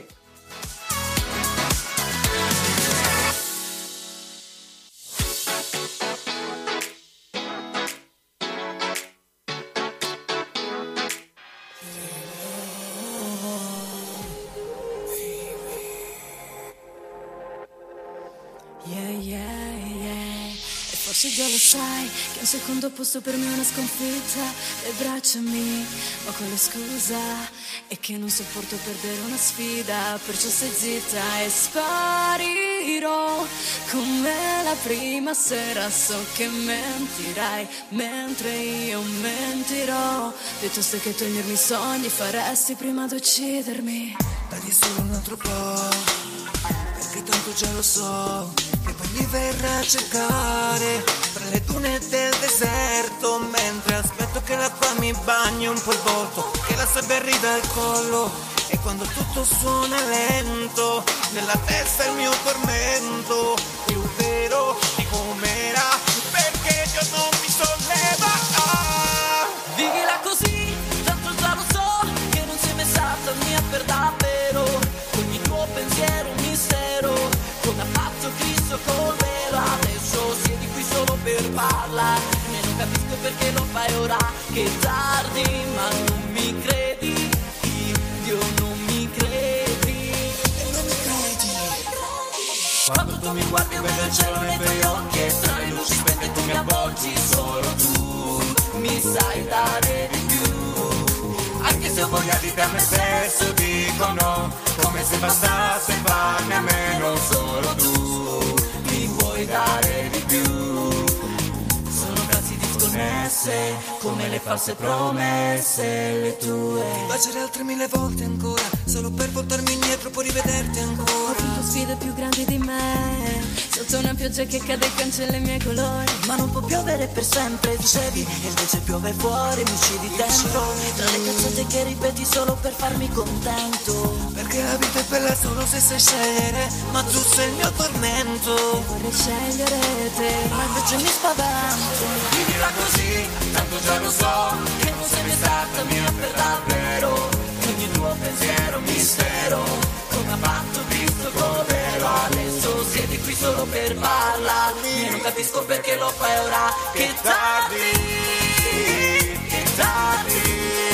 Forse già lo sai che un secondo posto per me è una sconfitta. Abbracciami, ma quale scusa? È che non sopporto perdere una sfida. Perciò stai zitta e sparirò come la prima sera. So che mentirai mentre io mentirò. Piuttosto che togliermi i sogni faresti prima di uccidermi. Dagli solo un altro po', perché tanto già lo so che poi mi verrà a cercare tra le dune del deserto, mentre aspetto che l'acqua mi bagni un po' il volto, che la sabbia arriva al collo. E quando tutto suona lento, nella testa il mio tormento più vero di com'era, perché Dio non mi solleva. Ah! Vivila così, tanto già lo so che non sei mai stata mia per davvero. Ogni tuo pensiero un mistero, come ha fatto Cristo col velo. Adesso siedi qui solo per parlare, e non capisco perché lo fai ora che è tardi. Ma non mi credi, Dio non mi credi. E non mi credi. Quando tu mi guardi io vedo il cielo nei tuoi occhi, e tra le luci spente tu mi avvolgi. Solo tu mi sai dare di più. Anche se ho voglia di te a me stesso dico no, come se bastasse farne a meno. Solo tu mi puoi dare di più. Sono frasi disconnesse come le false promesse, le tue. Ti bacerei altre mille volte ancora, solo per voltarmi indietro poi rivederti ancora. Ho vinto sfide più grandi di me, sotto una pioggia che cade cancella i miei colori. Ma non può piovere per sempre, dicevi, e invece piove fuori, mi uccidi dentro. Tra le cazzate che ripeti solo per farmi contento. Perché la vita è bella solo se sai scegliere, ma tu sei il mio tormento. Vorrei scegliere te, ma invece mi spavento. Vivila così, tanto già lo so che non sei mai stata mia per davvero. Ogni tuo pensiero un mistero, come ha fatto Cristo col velo. Adesso siedi qui solo per parlarmi, e non capisco perché lo fai ora che tardi, che tardi.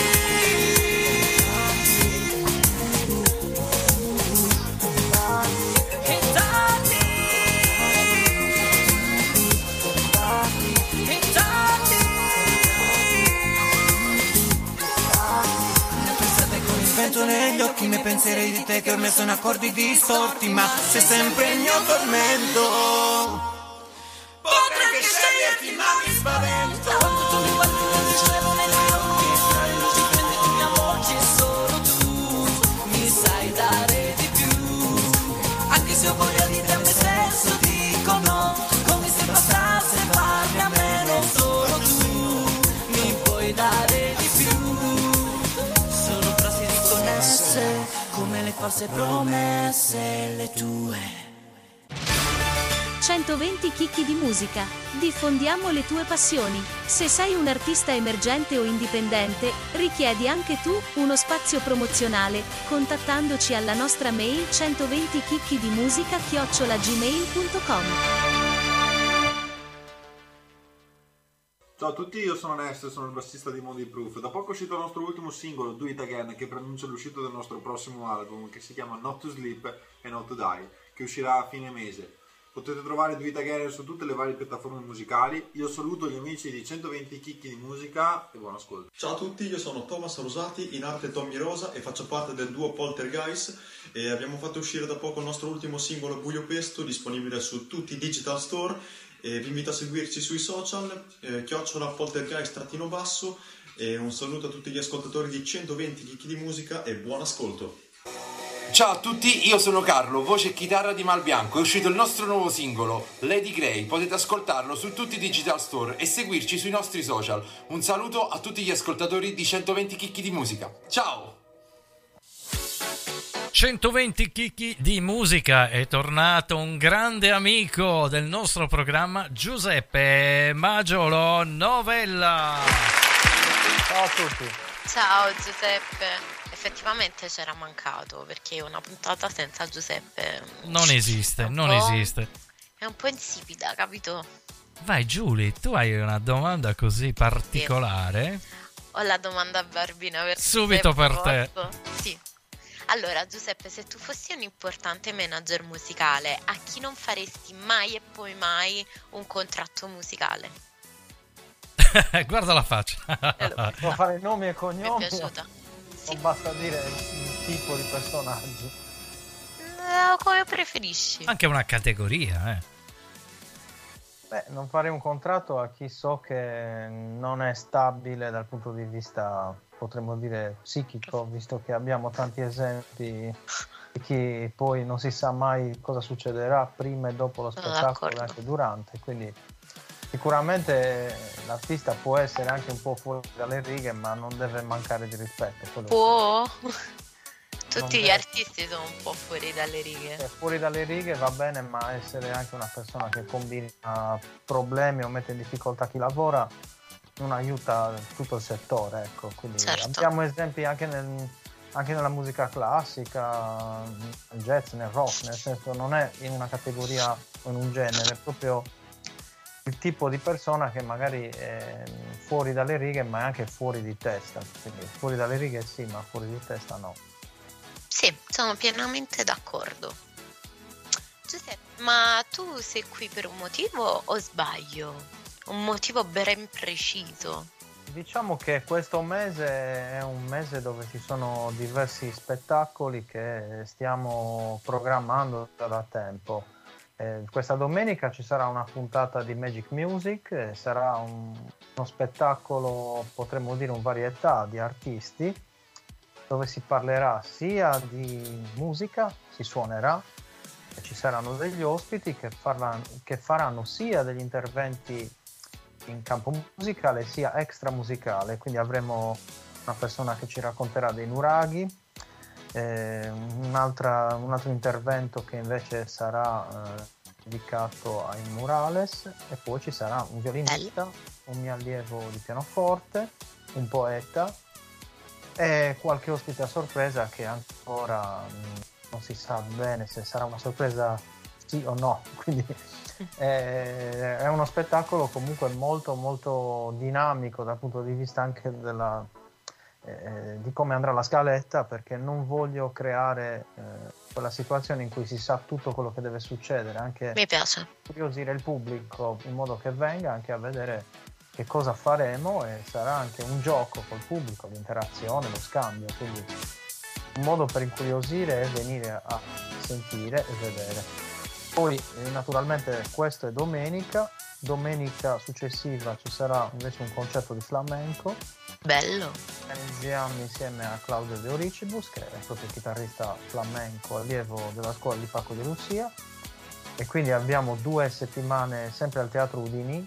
Vento negli occhi, i miei pensieri di te che ormai sono accordi distorti, ma sei sempre il mio tormento. Potrei che sceglierti ma mi spavento. Quando tu mi guardi nel cielo nei tuoi occhi, tra le luci spente tu mi avvolgi. E solo tu mi sai dare di più. Anche se ho voglia di te a me stesso dico no, come se bastasse farne a meno. Solo tu mi puoi dare di più. Come le false promesse, le tue. centoventi chicchi di musica. Diffondiamo le tue passioni. Se sei un artista emergente o indipendente, richiedi anche tu uno spazio promozionale, contattandoci alla nostra mail centoventi chicchi di musica chiocciola gmail punto com. Ciao a tutti, io sono Ness, sono il bassista di Mondi Proof. Da poco è uscito il nostro ultimo singolo, Do It Again, che preannuncia l'uscita del nostro prossimo album, che si chiama Not to Sleep and Not to Die, che uscirà a fine mese. Potete trovare Do It Again su tutte le varie piattaforme musicali. Io saluto gli amici di centoventi chicchi di musica e buon ascolto. Ciao a tutti, io sono Thomas Rosati, in arte Tommy Rosa, e faccio parte del duo Poltergeist. E abbiamo fatto uscire da poco il nostro ultimo singolo Buio Pesto, disponibile su tutti i digital store. E vi invito a seguirci sui social, eh, chiocciola poltergeist trattino basso, e un saluto a tutti gli ascoltatori di centoventi chicchi di musica e buon ascolto. Ciao a tutti, io sono Carlo, voce e chitarra di Malbianco. È uscito il nostro nuovo singolo, Lady Grey. Potete ascoltarlo su tutti i digital store e seguirci sui nostri social. Un saluto a tutti gli ascoltatori di centoventi chicchi di musica. Ciao! centoventi chicchi di musica, è tornato un grande amico del nostro programma, Giuseppe Magiolo Novella. Ciao a tutti. Ciao Giuseppe. Effettivamente c'era mancato, perché una puntata senza Giuseppe non esiste, non esiste. È un po' insipida, capito? Vai Giulia, tu hai una domanda così particolare? Sì. Ho la domanda barbina per subito per te. Sì. Allora Giuseppe, se tu fossi un importante manager musicale, a chi non faresti mai e poi mai un contratto musicale? Guarda la faccia. Può fare nomi e cognomi? Mi è piaciuta. Non basta dire il tipo di personaggio. No, come preferisci. Anche una categoria, eh. Beh, non fare un contratto a chi so che non è stabile dal punto di vista, potremmo dire, psichico, visto che abbiamo tanti esempi di chi poi non si sa mai cosa succederà prima e dopo lo spettacolo e anche durante, quindi sicuramente l'artista può essere anche un po' fuori dalle righe, ma non deve mancare di rispetto. Quello può? Tutti non gli deve... artisti sono un po' fuori dalle righe. Eh, fuori dalle righe va bene, ma essere anche una persona che combina problemi o mette in difficoltà chi lavora non aiuta tutto il settore, ecco. Quindi certo. Abbiamo esempi anche, nel, anche nella musica classica, nel jazz, nel rock, nel senso non è in una categoria o in un genere, è proprio il tipo di persona che magari è fuori dalle righe ma è anche fuori di testa, quindi fuori dalle righe sì, ma fuori di testa no. Sì, sono pienamente d'accordo. Giuseppe, ma tu sei qui per un motivo o sbaglio? Un motivo ben preciso? Diciamo che questo mese è un mese dove ci sono diversi spettacoli che stiamo programmando da tempo. Eh, questa domenica ci sarà una puntata di Magic Music, eh, sarà un, uno spettacolo, potremmo dire un varietà di artisti, dove si parlerà sia di musica, si suonerà, e ci saranno degli ospiti che faranno, che faranno sia degli interventi in campo musicale sia extra musicale, quindi avremo una persona che ci racconterà dei nuraghi, Eh, un'altra, un altro intervento che invece sarà eh, dedicato ai murales, e poi ci sarà un violinista, un mio allievo di pianoforte, un poeta e qualche ospite a sorpresa che ancora mh, non si sa bene se sarà una sorpresa sì o no, quindi è, è uno spettacolo comunque molto molto dinamico dal punto di vista anche della Eh, di come andrà la scaletta, perché non voglio creare eh, quella situazione in cui si sa tutto quello che deve succedere, anche mi piace curiosire il pubblico in modo che venga anche a vedere che cosa faremo, e sarà anche un gioco col pubblico, l'interazione, lo scambio, quindi un modo per incuriosire e venire a sentire e vedere. Poi eh, naturalmente questo è domenica. Domenica successiva ci sarà invece un concerto di flamenco. Bello. Organizziamo insieme a Claudio De Oricibus, che è proprio chitarrista flamenco, allievo della scuola di Paco de Lucia, e quindi abbiamo due settimane sempre al Teatro Udini,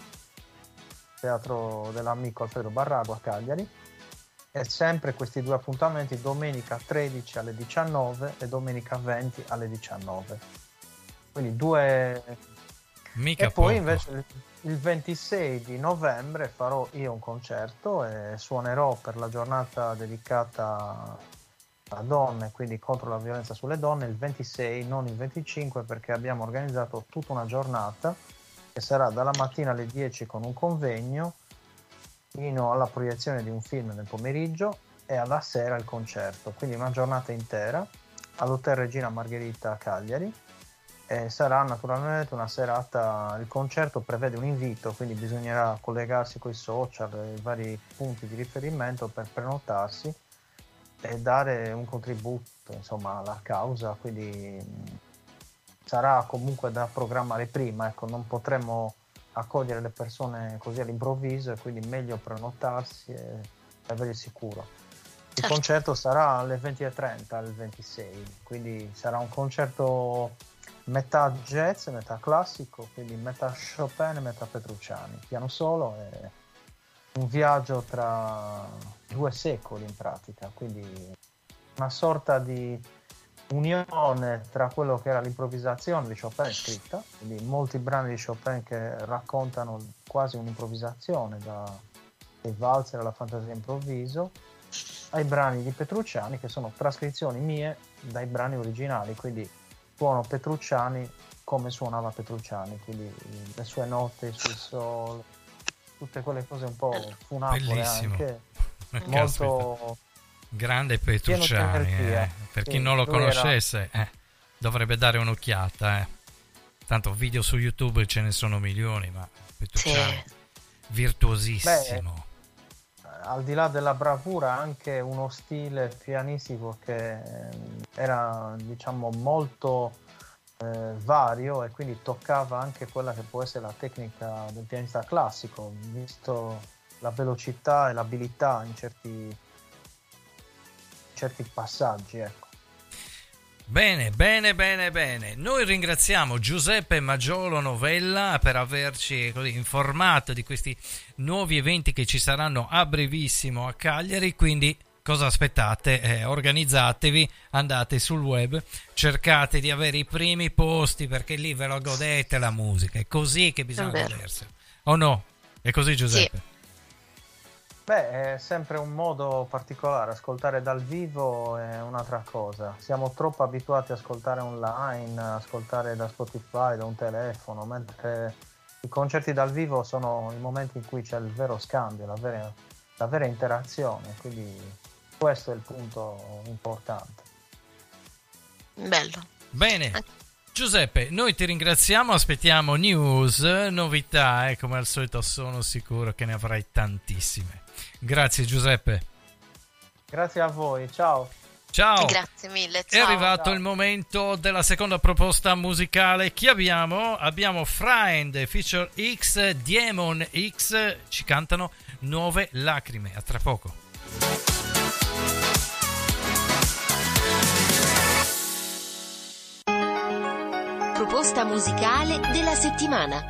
teatro dell'amico Alfredo Barrago a Cagliari, e sempre questi due appuntamenti, domenica tredici alle diciannove e domenica venti alle diciannove. Quindi due... Mica e poi poco. Invece il ventisei di novembre farò io un concerto e suonerò per la giornata dedicata a donne, quindi contro la violenza sulle donne, il ventisei, non il venticinque, perché abbiamo organizzato tutta una giornata che sarà dalla mattina alle dieci con un convegno fino alla proiezione di un film nel pomeriggio e alla sera il concerto, quindi una giornata intera all'Hotel Regina Margherita a Cagliari. E sarà naturalmente una serata, il concerto prevede un invito, quindi bisognerà collegarsi con i social, i vari punti di riferimento per prenotarsi e dare un contributo insomma alla causa, quindi sarà comunque da programmare prima, ecco, non potremo accogliere le persone così all'improvviso, e quindi meglio prenotarsi e avere il sicuro. Il concerto sarà alle venti e trenta, al ventisei, quindi sarà un concerto metà jazz, metà classico, quindi metà Chopin e metà Petrucciani, piano solo, e un viaggio tra due secoli in pratica, quindi una sorta di unione tra quello che era l'improvvisazione di Chopin scritta, quindi molti brani di Chopin che raccontano quasi un'improvvisazione, dai valzer alla fantasia improvviso, ai brani di Petrucciani che sono trascrizioni mie dai brani originali, quindi suono Petrucciani come suonava Petrucciani, quindi le sue note sul sol, tutte quelle cose un po' funambole anche, molto grande Petrucciani, eh. Per sì, chi non lo conoscesse era... eh, dovrebbe dare un'occhiata, eh. Tanto video su YouTube ce ne sono milioni, ma Petrucciani sì. virtuosissimo. Beh, al di là della bravura, anche uno stile pianistico che era, diciamo, molto eh, vario, e quindi toccava anche quella che può essere la tecnica del pianista classico, visto la velocità e l'abilità in certi certi passaggi, ecco. Bene, bene, bene, bene. Noi ringraziamo Giuseppe Maggiolo Novella per averci così informato di questi nuovi eventi che ci saranno a brevissimo a Cagliari, quindi cosa aspettate? Eh, organizzatevi, andate sul web, cercate di avere i primi posti, perché lì ve lo godete la musica, è così che bisogna godersela. O no? È così, Giuseppe? Sì. Beh, è sempre un modo particolare, ascoltare dal vivo è un'altra cosa. Siamo troppo abituati ad ascoltare online, ascoltare da Spotify, da un telefono, mentre i concerti dal vivo sono i momenti in cui c'è il vero scambio, la vera, la vera interazione, quindi questo è il punto importante. Bello. Bene. Giuseppe, noi ti ringraziamo, aspettiamo news, novità, e come al solito sono sicuro che ne avrai tantissime. Grazie Giuseppe. Grazie a voi, ciao. Ciao. Grazie mille, ciao. È arrivato ciao. il momento della seconda proposta musicale. Chi abbiamo? Abbiamo Friend, Feature X, Demon X, ci cantano Nuove Lacrime. A tra poco. Proposta musicale della settimana.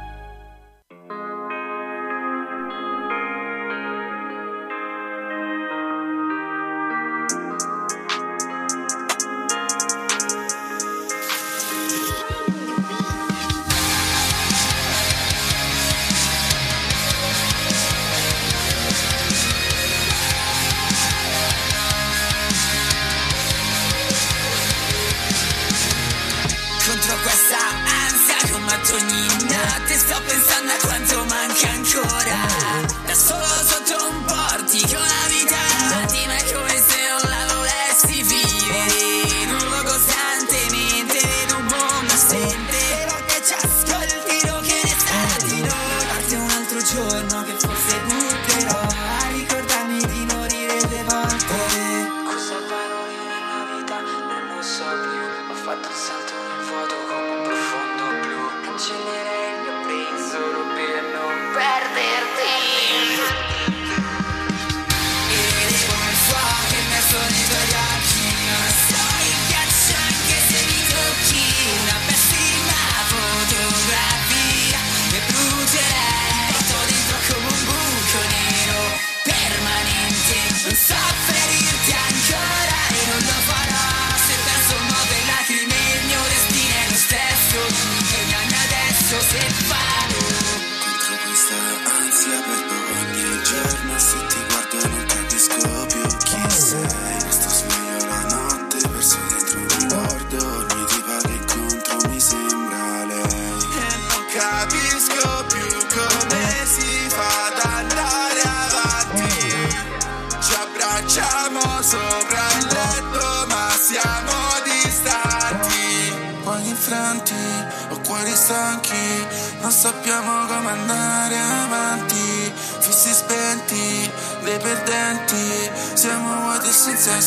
Non sappiamo come andare avanti, fissi spenti, dei perdenti, siamo vuoti senza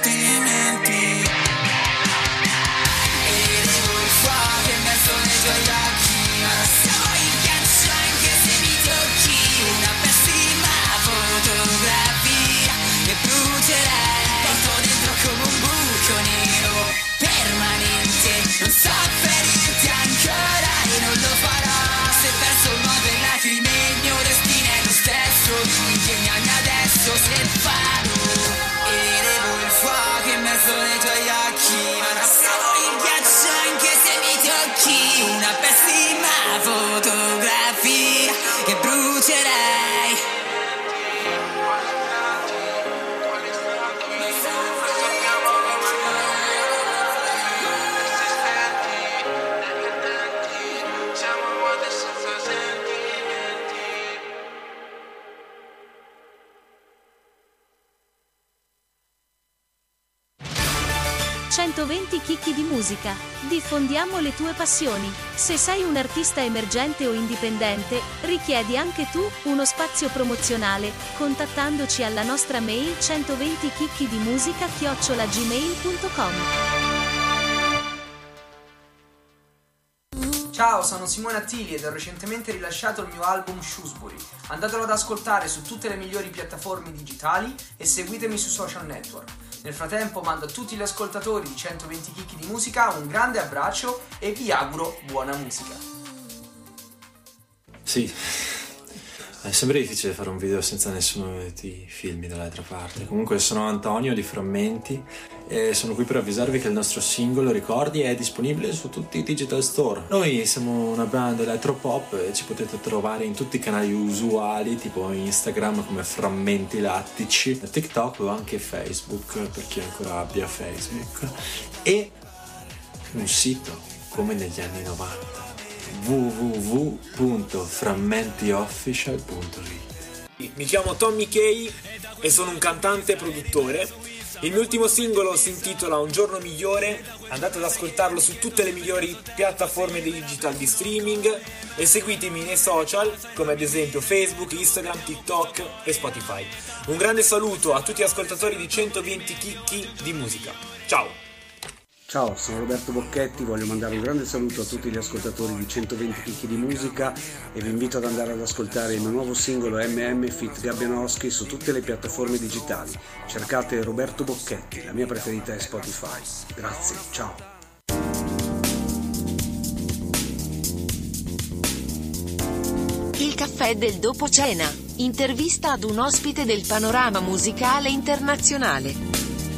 sentimenti. E devo il fuoco immerso nei tuoi occhi, ma siamo in ghiaccio anche se mi tocchi. Una pessima fotografia che brucerei. centoventi chicchi di musica. Diffondiamo le tue passioni. Se sei un artista emergente o indipendente, richiedi anche tu uno spazio promozionale, contattandoci alla nostra mail centoventi chicchi di musica chiocciola gmail punto com. Ciao, sono Simone Attili ed ho recentemente rilasciato il mio album Shrewsbury. Andatelo ad ascoltare su tutte le migliori piattaforme digitali e seguitemi su social network. Nel frattempo mando a tutti gli ascoltatori di centoventi chicchi di musica un grande abbraccio e vi auguro buona musica. Sì, è sempre difficile fare un video senza nessuno di filmi dall'altra parte. Comunque sono Antonio di Frammenti e sono qui per avvisarvi che il nostro singolo Ricordi è disponibile su tutti i digital store. Noi siamo una band electropop e ci potete trovare in tutti i canali usuali, tipo Instagram come Frammenti Lattici, TikTok o anche Facebook per chi ancora abbia Facebook, e un sito come negli anni novanta, w w w punto frammentiofficial punto i t. Mi chiamo Tommy Kay e sono un cantante e produttore. Il mio ultimo singolo si intitola Un giorno migliore, andate ad ascoltarlo su tutte le migliori piattaforme digital di streaming e seguitemi nei social come ad esempio Facebook, Instagram, TikTok e Spotify. Un grande saluto a tutti gli ascoltatori di centoventi chicchi di musica. Ciao! Ciao, sono Roberto Bocchetti, voglio mandare un grande saluto a tutti gli ascoltatori di centoventi chicchi di musica e vi invito ad andare ad ascoltare il mio nuovo singolo M M feat. Gabbianowski su tutte le piattaforme digitali. Cercate Roberto Bocchetti, la mia preferita è Spotify. Grazie, ciao. Il caffè del dopo cena. Intervista ad un ospite del panorama musicale internazionale.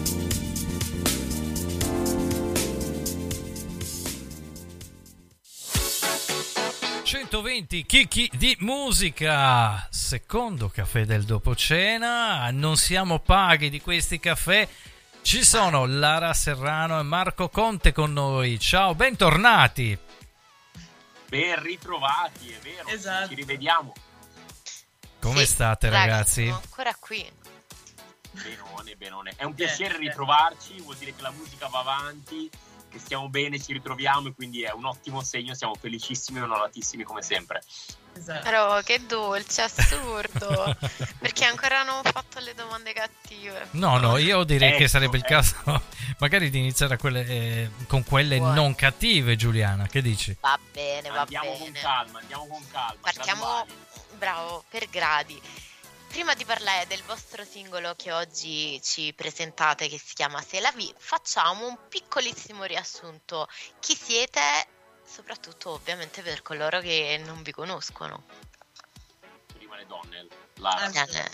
centoventi chicchi di musica, secondo caffè del dopo cena. Non siamo paghi di questi caffè. Ci sono Lara Serrano e Marco Conte con noi. Ciao, bentornati. Ben ritrovati, è vero. Esatto. Ci rivediamo. Come sì, state, ragazzi? Siamo ancora qui. Benone, benone. È un piacere ritrovarci, vuol dire che la musica va avanti, che stiamo bene, ci ritroviamo e quindi è un ottimo segno, siamo felicissimi e onoratissimi come sempre. Esatto. Però che dolce, assurdo, perché ancora non ho fatto le domande cattive. No, no, io direi ecco, che sarebbe il ecco. caso magari di iniziare a quelle, eh, con quelle Buone. non cattive, Giuliana, che dici? Va bene, va andiamo bene. Andiamo con calma, andiamo con calma. Partiamo, graduali. Bravo, per gradi. Prima di parlare del vostro singolo che oggi ci presentate, che si chiama C'est la vie, facciamo un piccolissimo riassunto. Chi siete, soprattutto ovviamente per coloro che non vi conoscono. Prima le donne, Lara. Allora.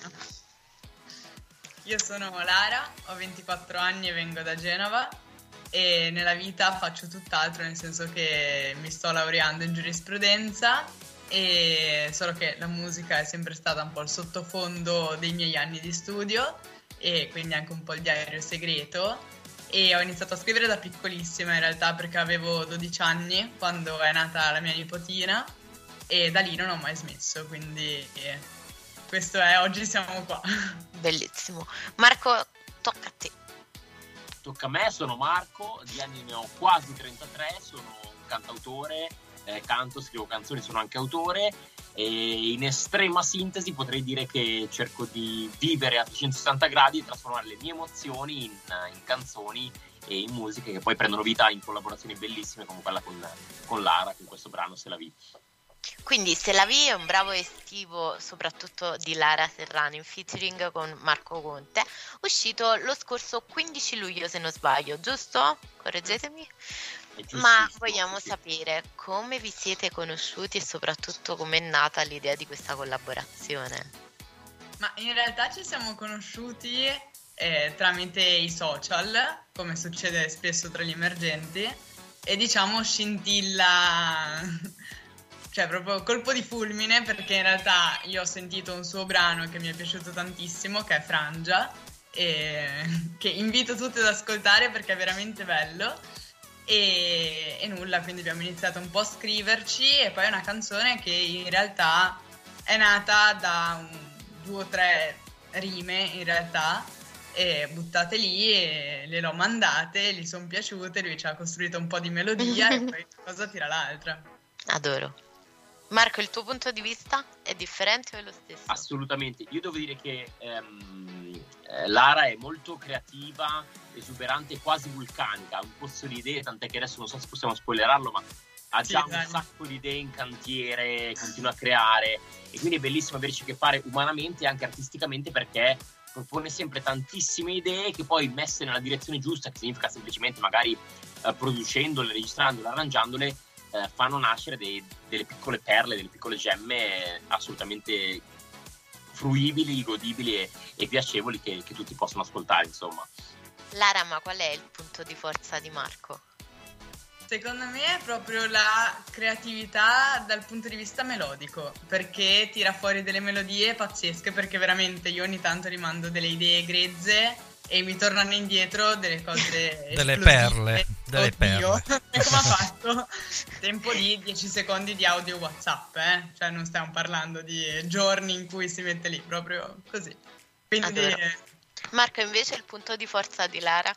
Io sono Lara, ho ventiquattro anni e vengo da Genova e nella vita faccio tutt'altro, nel senso che mi sto laureando in giurisprudenza. E solo che la musica è sempre stata un po' il sottofondo dei miei anni di studio e quindi anche un po' il diario segreto, e ho iniziato a scrivere da piccolissima in realtà, perché avevo dodici anni quando è nata la mia nipotina e da lì non ho mai smesso, quindi questo è, oggi siamo qua. Bellissimo. Marco, tocca a te. Tocca a me, sono Marco, di anni ne ho quasi trentatré, sono un cantautore. Eh, canto, scrivo canzoni, sono anche autore e in estrema sintesi potrei dire che cerco di vivere a trecentosessanta gradi e trasformare le mie emozioni in, in canzoni e in musiche che poi prendono vita in collaborazioni bellissime come quella con, con Lara, con questo brano C'est la vie. Quindi C'est la vie è un bravo estivo soprattutto di Lara Serrano in featuring con Marco Conte, uscito lo scorso quindici luglio se non sbaglio, giusto? Correggetemi. Ma vogliamo sapere come vi siete conosciuti e soprattutto com'è nata l'idea di questa collaborazione. Ma in realtà ci siamo conosciuti eh, tramite i social, come succede spesso tra gli emergenti, e diciamo scintilla, cioè proprio colpo di fulmine, perché in realtà io ho sentito un suo brano che mi è piaciuto tantissimo, che è Frangia, e che invito tutti ad ascoltare perché è veramente bello. E, e nulla, quindi abbiamo iniziato un po' a scriverci e poi è una canzone che in realtà è nata da un, due o tre rime in realtà e buttate lì e le l'ho mandate, gli sono piaciute, lui ci ha costruito un po' di melodia e poi una cosa tira l'altra. Adoro. Marco, il tuo punto di vista è differente o è lo stesso? Assolutamente, io devo dire che ehm, eh, Lara è molto creativa, esuberante, quasi vulcanica, ha un pozzo di idee, tant'è che adesso non so se possiamo spoilerarlo, ma ha già sì, un sacco di idee in cantiere, continua a creare, e quindi è bellissimo averci a che fare umanamente e anche artisticamente, perché propone sempre tantissime idee che poi messe nella direzione giusta, che significa semplicemente magari eh, producendole, registrandole, arrangiandole, eh, fanno nascere dei, delle piccole perle, delle piccole gemme assolutamente fruibili, godibili e, e piacevoli che, che tutti possono ascoltare, insomma. Lara, ma qual è il punto di forza di Marco? Secondo me è proprio la creatività dal punto di vista melodico, perché tira fuori delle melodie pazzesche, perché veramente io ogni tanto gli mando delle idee grezze e mi tornano indietro delle cose delle esplosive. perle, delle Oddio, perle. come ha fatto? Tempo di dieci secondi di audio WhatsApp, eh? Cioè non stiamo parlando di giorni in cui si mette lì, proprio così. Quindi Adoro. Marco, invece il punto di forza di Lara?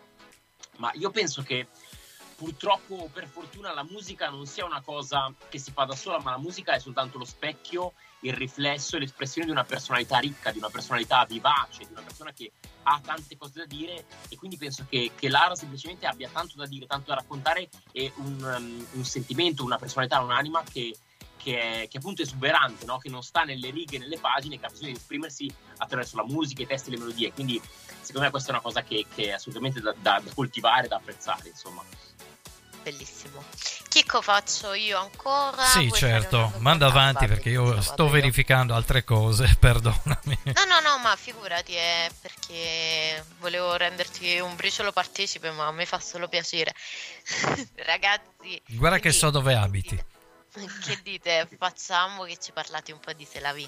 Ma io penso che purtroppo o per fortuna la musica non sia una cosa che si fa da sola, ma la musica è soltanto lo specchio, il riflesso e l'espressione di una personalità ricca, di una personalità vivace, di una persona che ha tante cose da dire, e quindi penso che, che Lara semplicemente abbia tanto da dire, tanto da raccontare, e un, um, un sentimento, una personalità, un'anima che, che, è, che è appunto esuberante, no? Che non sta nelle righe, nelle pagine, che ha bisogno di esprimersi attraverso la musica, i testi e le melodie. Quindi secondo me questa è una cosa che, che è assolutamente da, da, da coltivare, da apprezzare, insomma. Bellissimo. Chicco, faccio io ancora? Sì, Vuoi certo, manda avanti perché io sto verificando io. altre cose, perdonami. No, no, no, ma figurati, è perché volevo renderti un briciolo partecipe, ma a me fa solo piacere. Ragazzi, guarda che so dove abiti. Che dite? Facciamo che ci parlate un po' di C'est la vie.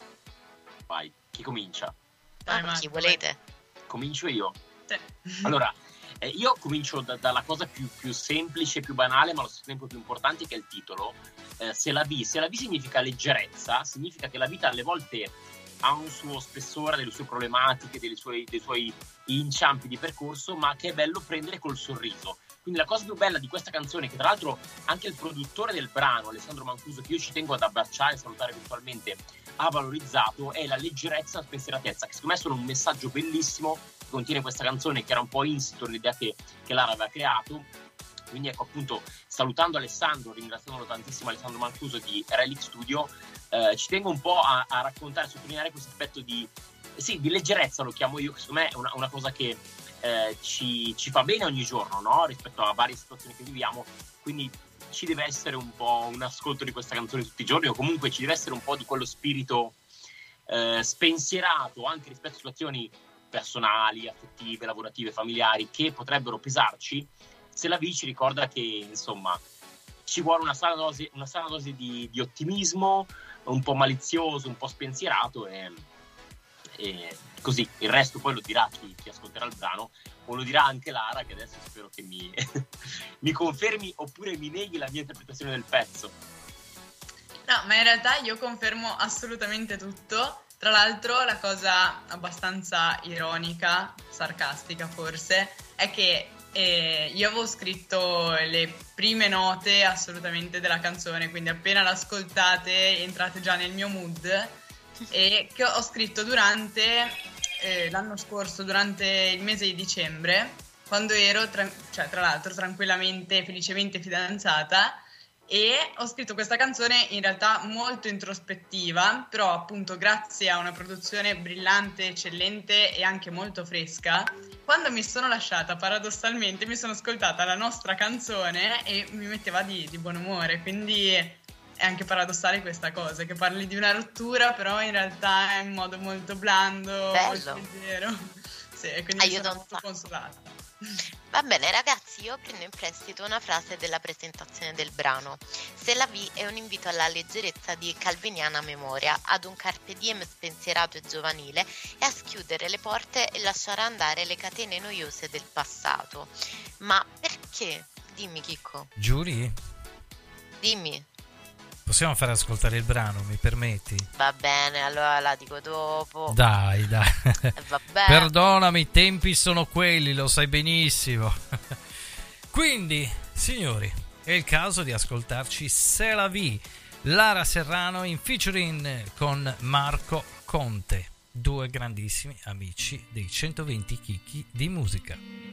Vai, chi comincia? Ah, vai, chi volete? Comincio io. Sì. Allora, Eh, io comincio da, dalla cosa più, più semplice, più banale, ma allo stesso tempo più importante, che è il titolo. Eh, C'est la vie. C'est la vie significa leggerezza, significa che la vita alle volte ha un suo spessore, delle sue problematiche, dei suoi, dei suoi inciampi di percorso, ma che è bello prendere col sorriso. Quindi la cosa più bella di questa canzone, che tra l'altro anche il produttore del brano, Alessandro Mancuso, che io ci tengo ad abbracciare e salutare virtualmente, ha valorizzato, è la leggerezza e la spensieratezza, che secondo me sono un messaggio bellissimo che contiene questa canzone, che era un po' insito l'idea che, che Lara aveva creato. Quindi ecco, appunto, salutando Alessandro, ringraziandolo tantissimo, Alessandro Mancuso di Relic Studio, eh, ci tengo un po' a, a raccontare, a sottolineare questo aspetto di, sì, di leggerezza, lo chiamo io, che secondo me è una, una cosa che eh, ci, ci fa bene ogni giorno, no? Rispetto a varie situazioni che viviamo. Quindi ci deve essere un po' un ascolto di questa canzone tutti i giorni, o comunque ci deve essere un po' di quello spirito eh, spensierato anche rispetto a situazioni personali, affettive, lavorative, familiari, che potrebbero pesarci. C'est la vie ci ricorda che, insomma, ci vuole una sana dose, una sana dose di, di ottimismo, un po' malizioso, un po' spensierato, e, e così il resto poi lo dirà chi, chi ascolterà il brano, o lo dirà anche Lara, che adesso spero che mi, mi confermi oppure mi neghi la mia interpretazione del pezzo. No, ma in realtà io confermo assolutamente tutto. Tra l'altro la cosa abbastanza ironica, sarcastica forse, è che eh, io avevo scritto le prime note assolutamente della canzone, quindi appena l'ascoltate entrate già nel mio mood, e che ho scritto durante eh, l'anno scorso, durante il mese di dicembre, quando ero, tra- cioè, tra l'altro, tranquillamente, felicemente fidanzata. E ho scritto questa canzone in realtà molto introspettiva, però appunto grazie a una produzione brillante, eccellente e anche molto fresca, quando mi sono lasciata, paradossalmente mi sono ascoltata la nostra canzone e mi metteva di, di buon umore, quindi è anche paradossale questa cosa, che parli di una rottura però in realtà è in modo molto blando, bello, molto leggero. Sì, quindi mi sono molto consolata. Va bene ragazzi, io prendo in prestito una frase della presentazione del brano. C'est la vie è un invito alla leggerezza di calviniana memoria, ad un carpe diem spensierato e giovanile, e a schiudere le porte e lasciare andare le catene noiose del passato. Ma perché? Dimmi Chicco. Giuri? Dimmi. Possiamo fare ascoltare il brano, mi permetti? Va bene, allora la dico dopo. Dai, dai. Eh, vabbè. Perdonami, i tempi sono quelli, lo sai benissimo. Quindi, signori, è il caso di ascoltarci C'est la vie, Lara Serrano in featuring con Marco Conte, due grandissimi amici dei centoventi chicchi di musica.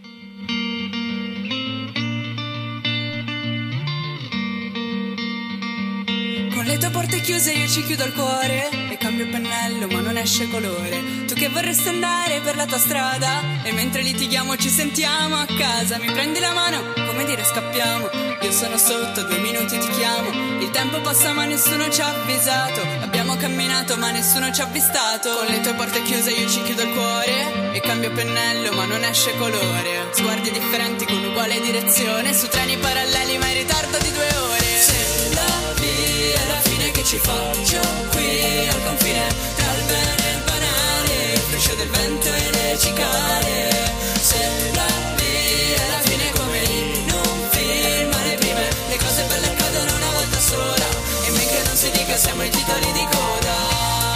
Con le tue porte chiuse io ci chiudo il cuore e cambio pennello ma non esce colore. Tu che vorresti andare per la tua strada e mentre litighiamo ci sentiamo a casa. Mi prendi la mano, come dire scappiamo. Io sono sotto, due minuti ti chiamo. Il tempo passa ma nessuno ci ha avvisato. Abbiamo camminato ma nessuno ci ha avvistato. Con le tue porte chiuse io ci chiudo il cuore e cambio pennello ma non esce colore. Sguardi differenti con uguale direzione, su treni paralleli ma in ritardo di due ore. Se la via alla fine che ci faccio qui al confine tra il bene e il banale, il fruscio del vento e le cicale. Se la via alla fine come in un film alle prime, le cose belle accadono una volta sola e men che non si dica siamo i titoli di coda.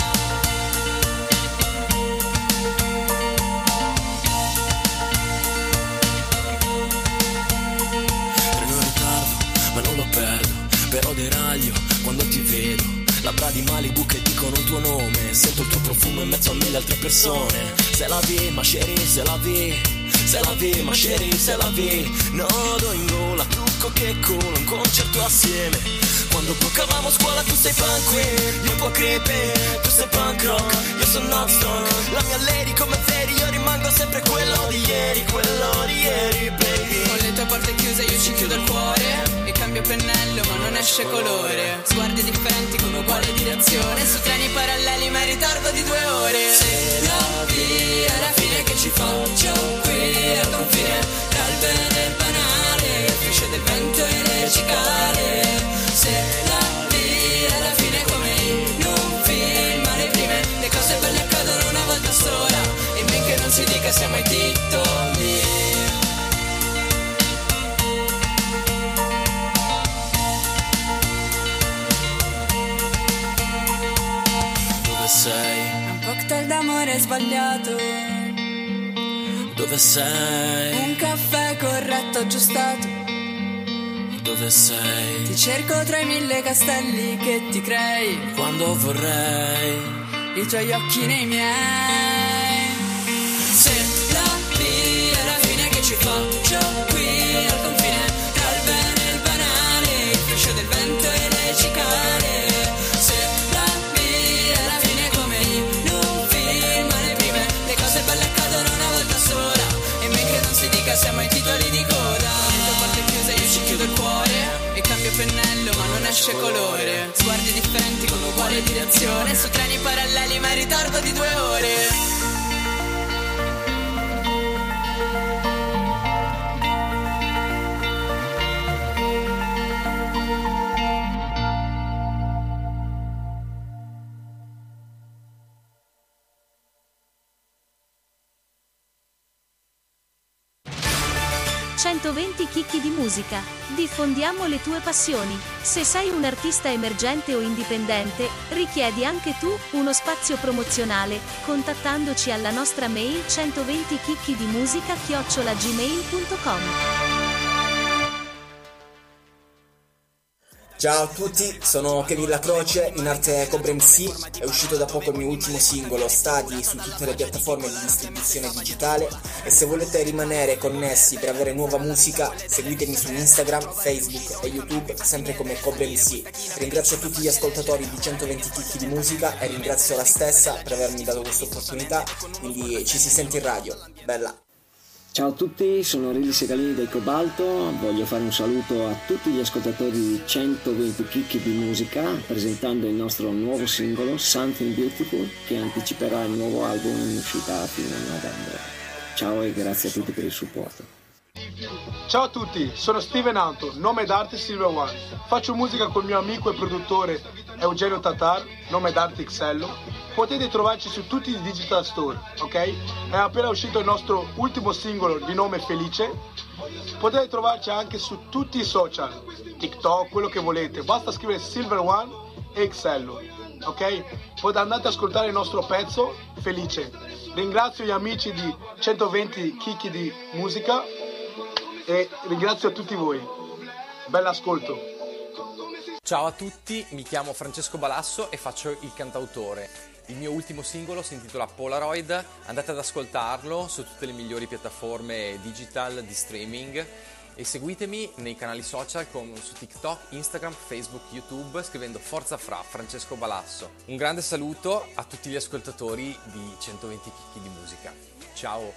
Però deraglio quando ti vedo, labbra di Malibu che dicono il tuo nome. Sento il tuo profumo in mezzo a mille altre persone. C'est la vie, ma chérie, c'est la vie. C'est la vie, ma chérie, c'est la vie. Nodo in gola, trucco che cola, un concerto assieme. Quando toccavamo scuola tu sei punk queen, io un po' creepy, tu sei punk rock, io sono Knockstock. La mia lady come vedi, io rimango sempre quello di ieri, quello di ieri, baby. Con le tue porte chiuse io ci chiudo il cuore e cambio pennello ma non esce colore. Sguardi differenti con uguale direzione, su treni paralleli ma in ritardo di due ore. Se la via alla fine che ci faccio qui al confine tra il bene e il banale, il fruscio del vento e le cicale. Se la via alla fine come in un film alle prime, le cose belle accadono una volta sola e men che non si dica siamo i titoli. Dove sei? Un cocktail d'amore sbagliato. Dove sei? Un caffè corretto aggiustato. Dove sei? Ti cerco tra i mille castelli che ti crei. Quando vorrei i tuoi occhi nei miei. Se la via alla fine che ci faccio qui al confine tra il bene e il banale, il fruscio del vento e le cicale. Se la via alla fine come in un film alle prime, le cose belle accadono una volta sola e men che non si dica siamo i titoli di coda. Ci chiudo il cuore e cambio pennello ma non esce colore. Sguardi differenti con uguale direzione, su treni paralleli ma in ritardo di due ore. centoventi chicchi di musica. Diffondiamo le tue passioni. Se sei un artista emergente o indipendente, richiedi anche tu uno spazio promozionale, contattandoci alla nostra mail centoventi chicchi di musica chiocciola gmail punto com. Ciao a tutti, sono Kevin La Croce, in arte Cobra M C, è uscito da poco il mio ultimo singolo, Stati su tutte le piattaforme di distribuzione digitale e se volete rimanere connessi per avere nuova musica seguitemi su Instagram, Facebook e YouTube sempre come Cobra M C. Ringrazio tutti gli ascoltatori di centoventi chicchi di musica e ringrazio la stessa per avermi dato questa opportunità, quindi ci si sente in radio, bella! Ciao a tutti, sono Rilli Segalini del Cobalto, voglio fare un saluto a tutti gli ascoltatori di centoventi chicchi di musica presentando il nostro nuovo singolo Something Beautiful che anticiperà il nuovo album in uscita a fine novembre. Ciao e grazie a tutti per il supporto. Ciao a tutti, sono Steven Anto, nome d'arte Silver One. Faccio musica col mio amico e produttore Eugenio Tatar, nome d'arte Xello. Potete trovarci su tutti i digital store, ok? È appena uscito il nostro ultimo singolo di nome Felice. Potete trovarci anche su tutti i social, TikTok, quello che volete. Basta scrivere Silver One e Xello, ok? Poi andate ad ascoltare il nostro pezzo Felice. Ringrazio gli amici di centoventi chicchi di musica e ringrazio a tutti voi. Bell'ascolto. Ciao a tutti, mi chiamo Francesco Balasso e faccio il cantautore. Il mio ultimo singolo si intitola Polaroid, andate ad ascoltarlo su tutte le migliori piattaforme digital di streaming e seguitemi nei canali social come su TikTok, Instagram, Facebook, YouTube scrivendo Forza Fra Francesco Balasso. Un grande saluto a tutti gli ascoltatori di centoventi chicchi di musica. Ciao!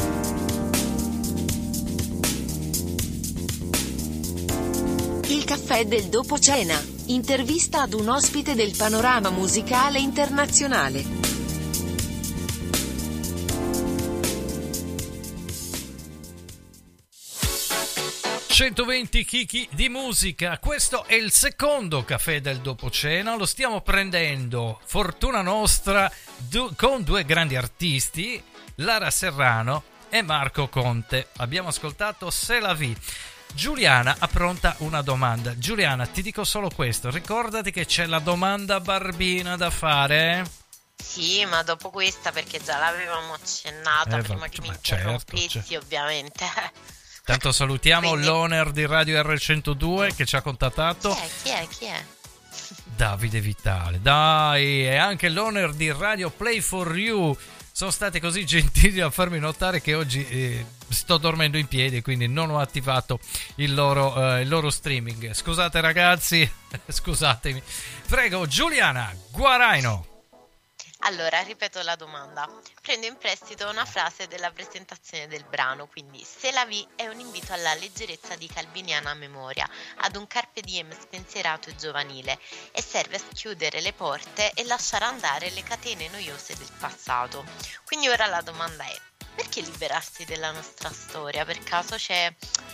Il caffè del dopo cena. Intervista ad un ospite del panorama musicale internazionale. centoventi chicchi di musica, questo è il secondo caffè del dopo cena, lo stiamo prendendo, fortuna nostra, du- con due grandi artisti, Lara Serrano e Marco Conte. Abbiamo ascoltato C'est la vie. Giuliana ha pronta una domanda. Giuliana, ti dico solo questo, ricordati che c'è la domanda barbina da fare. Sì, ma dopo questa, perché già l'avevamo accennata eh, prima va, che mi certo, interrompessi, certo. ovviamente. Tanto salutiamo Quindi... l'owner di Radio R centodue che ci ha contattato. Chi è? Chi è? Chi è? Davide Vitale, dai, e anche l'owner di Radio Play for You. Sono stati così gentili a farmi notare che oggi eh, sto dormendo in piedi, quindi non ho attivato il loro, eh, il loro streaming. Scusate ragazzi, scusatemi. Prego, Giuliana Guaraino. Allora, ripeto la domanda. Prendo in prestito una frase della presentazione del brano, quindi C'est la vie è un invito alla leggerezza di calviniana memoria, ad un carpe diem spensierato e giovanile, e serve a schiudere le porte e lasciare andare le catene noiose del passato. Quindi ora la domanda è: perché liberarsi della nostra storia? Per caso c'è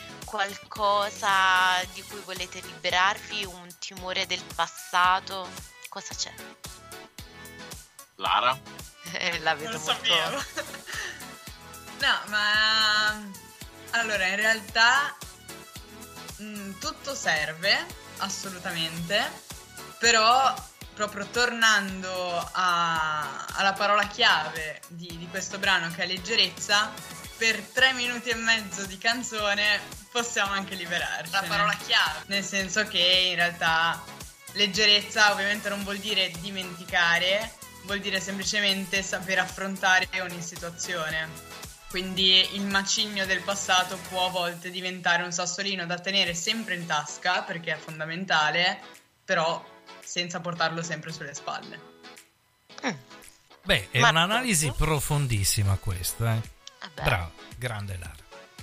qualcosa di cui volete liberarvi? Un timore del passato? Cosa c'è? Lara? Eh, la vedo Non molto... sapevo. No, ma... Allora, in realtà mh, tutto serve, assolutamente, però proprio tornando a, alla parola chiave di, di questo brano, che è leggerezza, per tre minuti e mezzo di canzone possiamo anche liberarci. La parola chiave. Nel senso che in realtà leggerezza ovviamente non vuol dire dimenticare, vuol dire semplicemente saper affrontare ogni situazione. Quindi il macigno del passato può a volte diventare un sassolino da tenere sempre in tasca, perché è fondamentale, però senza portarlo sempre sulle spalle. Beh, è Marco, un'analisi tu? profondissima questa, eh? Vabbè. Bravo, grande Lara.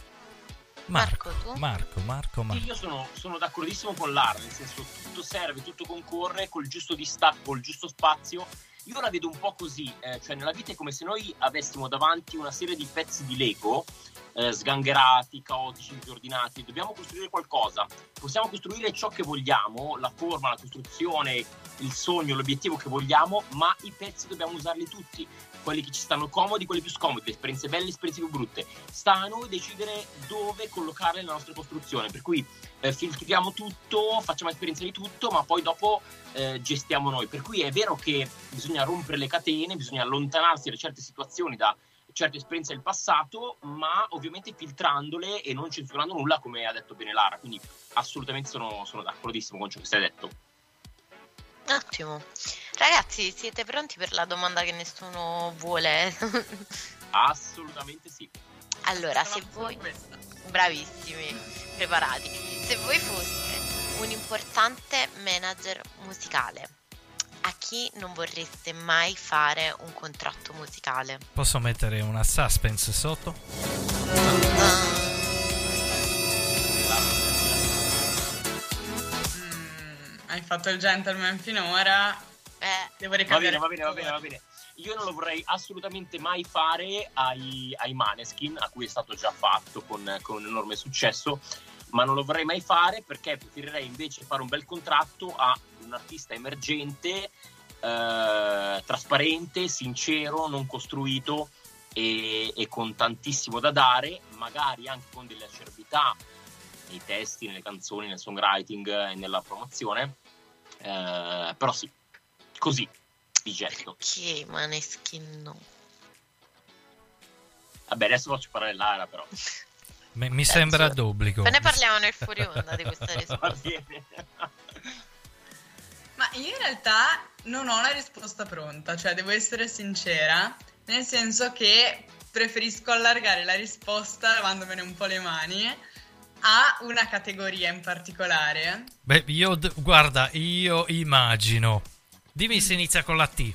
Marco, Marco, tu? Marco, Marco, Marco. Io sono, sono d'accordissimo con Lara, nel senso tutto serve, tutto concorre, col giusto distacco, col giusto spazio. Io la vedo un po' così, eh, cioè nella vita è come se noi avessimo davanti una serie di pezzi di Lego eh, sgangherati, caotici, disordinati. Dobbiamo costruire qualcosa, possiamo costruire ciò che vogliamo, la forma, la costruzione, il sogno, l'obiettivo che vogliamo, ma i pezzi dobbiamo usarli tutti, quelli che ci stanno comodi, quelli più scomodi, le esperienze belle, le esperienze più brutte. Sta a noi decidere dove collocarle nella nostra costruzione, per cui eh, filtriamo tutto, facciamo esperienza di tutto, ma poi dopo eh, gestiamo noi. Per cui è vero che bisogna rompere le catene, bisogna allontanarsi da certe situazioni, da certe esperienze del passato, ma ovviamente filtrandole e non censurando nulla, come ha detto bene Lara. Quindi assolutamente sono, sono d'accordissimo con ciò che stai detto. Ottimo. Ragazzi, siete pronti per la domanda che nessuno vuole? Assolutamente sì. Allora, se voi... Bravissimi, preparati. Se voi foste un importante manager musicale, a chi non vorreste mai fare un contratto musicale? Posso mettere una suspense sotto? Mm, hai fatto il gentleman finora. Eh, devo Va ricambiare. bene, va bene, va bene, va bene. io non lo vorrei assolutamente mai fare ai, ai Maneskin, a cui è stato già fatto con, con un enorme successo, ma non lo vorrei mai fare perché preferirei invece fare un bel contratto a un artista emergente, eh, trasparente, sincero, non costruito e, e con tantissimo da dare, magari anche con delle acerbità nei testi, nelle canzoni, nel songwriting e nella promozione, eh, però sì, così di getto. Che Maneskin no. Vabbè, adesso faccio parlare Lara, però. Mi, mi sembra d'obbligo. Poi ne parliamo nel fuori onda di questa risposta. Ma io in realtà non ho la risposta pronta, cioè devo essere sincera, nel senso che preferisco allargare la risposta lavandomene un po' le mani a una categoria in particolare. Beh, io guarda, io immagino. Dimmi se inizia con la T.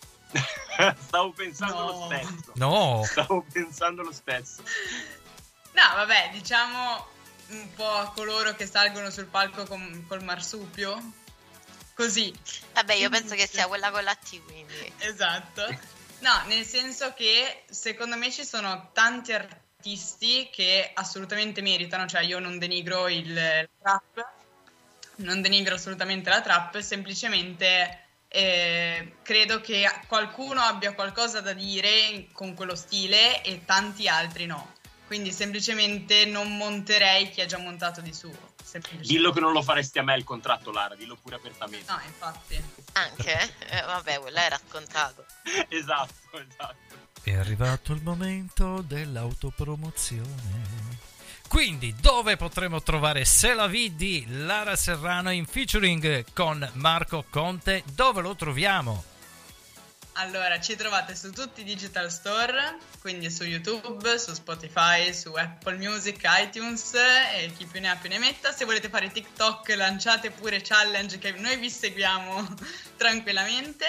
Stavo pensando no. lo stesso. No. Stavo pensando lo stesso. No, vabbè, diciamo un po' a coloro che salgono sul palco con, col marsupio. Così. Vabbè, io penso che sia quella con la T, quindi. Esatto. No, nel senso che secondo me ci sono tanti artisti che assolutamente meritano, cioè io non denigro il la trap, non denigro assolutamente la trap, semplicemente eh, credo che qualcuno abbia qualcosa da dire con quello stile e tanti altri no. Quindi semplicemente non monterei chi ha già montato di suo. Dillo che non lo faresti a me il contratto, Lara, dillo pure apertamente. No, infatti. Anche? Eh, vabbè, quello era scontato. Esatto, esatto. È arrivato il momento dell'autopromozione. Quindi, dove potremo trovare C'est la vie di Lara Serrano in featuring con Marco Conte? Dove lo troviamo? Allora, ci trovate su tutti i digital store, quindi su YouTube, su Spotify, su Apple Music, iTunes e chi più ne ha più ne metta. Se volete fare TikTok, lanciate pure challenge che noi vi seguiamo tranquillamente.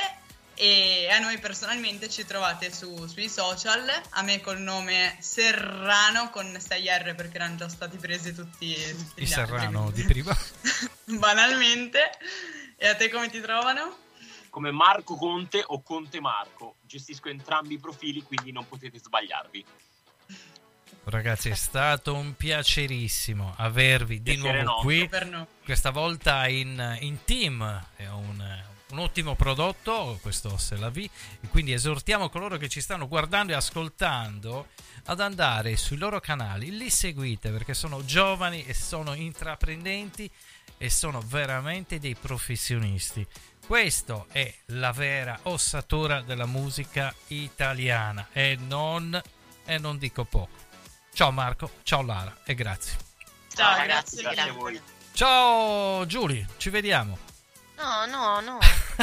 E a noi personalmente ci trovate su, sui social, a me col nome Serrano con sei R perché erano già stati presi tutti, tutti il gli Serrano altri, di prima. Banalmente. E a te come ti trovano? Come Marco Conte o Conte Marco. Gestisco entrambi i profili, quindi non potete sbagliarvi. Ragazzi, è stato un piacerissimo avervi di Piacere nuovo qui. No. Questa volta in, in team. È un, un ottimo prodotto, questo C'est la vie. E quindi esortiamo coloro che ci stanno guardando e ascoltando ad andare sui loro canali. Li seguite perché sono giovani e sono intraprendenti e sono veramente dei professionisti. Questo è la vera ossatura della musica italiana e non, e non dico poco. Ciao Marco, ciao Lara e grazie. Ciao, ciao ragazzi, grazie, grazie a voi. Ciao Giulia, ci vediamo. No, no, no.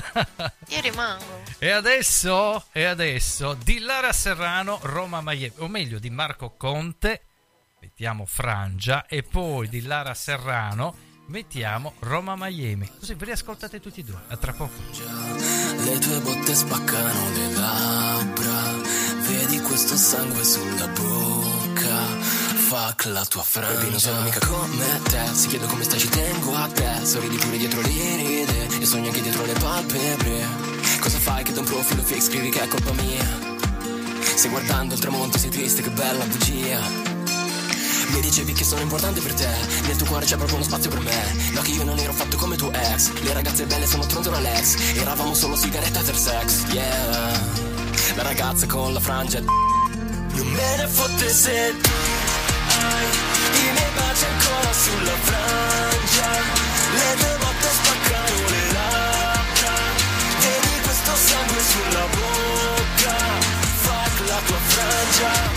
Io rimango. E adesso, e adesso di Lara Serrano, Roma Miami, o meglio di Marco Conte, mettiamo Frangia, e poi di Lara Serrano mettiamo Roma Miami, così vi riascoltate tutti e due. A tra poco. Le tue botte spaccano le labbra, vedi questo sangue sulla bocca, fuck la tua frangia. Baby, non sono mica come te, se chiedo come stai ci tengo a te, sorridi pure dietro le ride e sogni anche dietro le palpebre. Cosa fai che da un profilo fake scrivi che è colpa mia? Stai guardando il tramonto, sei triste, che bella bugia. Mi dicevi che sono importante per te, nel tuo cuore c'è proprio uno spazio per me. No, che io non ero fatto come tuo ex, le ragazze belle sono tronto Alex, eravamo solo sigaretta per sex, yeah. La ragazza con la frangia, non me ne fotte se tu hai i miei baci ancora sulla frangia, le tue botte spaccano le labbra, vedi questo sangue sulla bocca, fuck la tua frangia.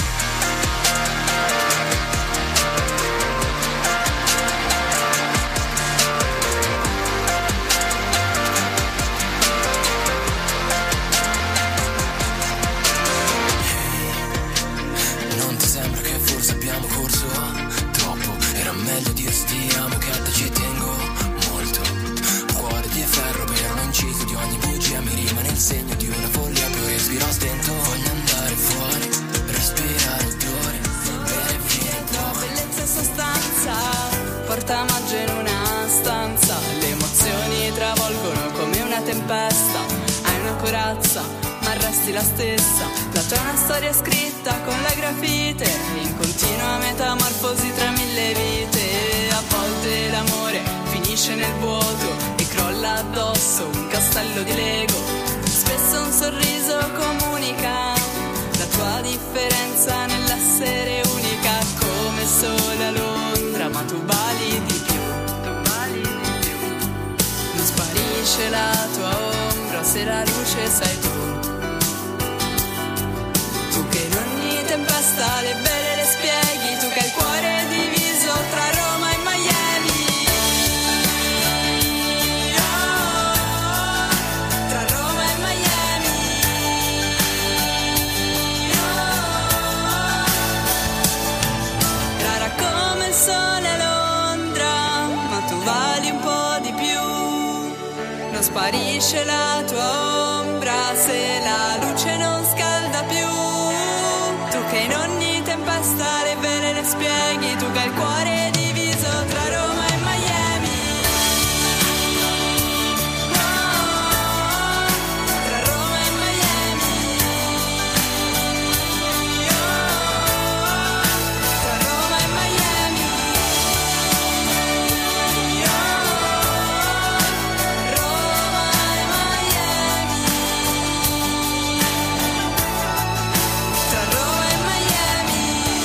Abbiamo corso troppo, era meglio dirti amo che a te ci tengo molto. Cuore di ferro per un inciso di ogni bugia, mi rimane il segno di una follia, poi respiro a stento. Voglio andare fuori, respirare odore, bere vino un po'. Bellezza e sostanza, porta maggio in una stanza, le emozioni travolgono come una tempesta. Hai una corazza, ma resti la stessa. La tua è una storia scritta con la grafite, in continua metamorfosi tra mille vite. A volte l'amore finisce nel vuoto e crolla addosso un castello di Lego. Spesso un sorriso comunica la tua differenza nell'essere unica, come sole a Londra, ma tu vali di più. Non sparisce la tua ombra se la luce sei tu. Tu che in ogni tempesta le vele le spieghi, tu che hai il cuore diviso tra Roma e Miami. Oh, tra Roma e Miami. Oh, rara come il sole a Londra, ma tu vali un po' di più. Non sparisce la tua ombra se la luce non scalda più. Tu che in ogni tempesta le vele le spieghi, tu che hai il cuore diviso tra Roma e Miami. Oh, tra Roma e Miami. Oh, tra Roma e Miami. Oh, Roma e Miami. Tra Roma e Miami.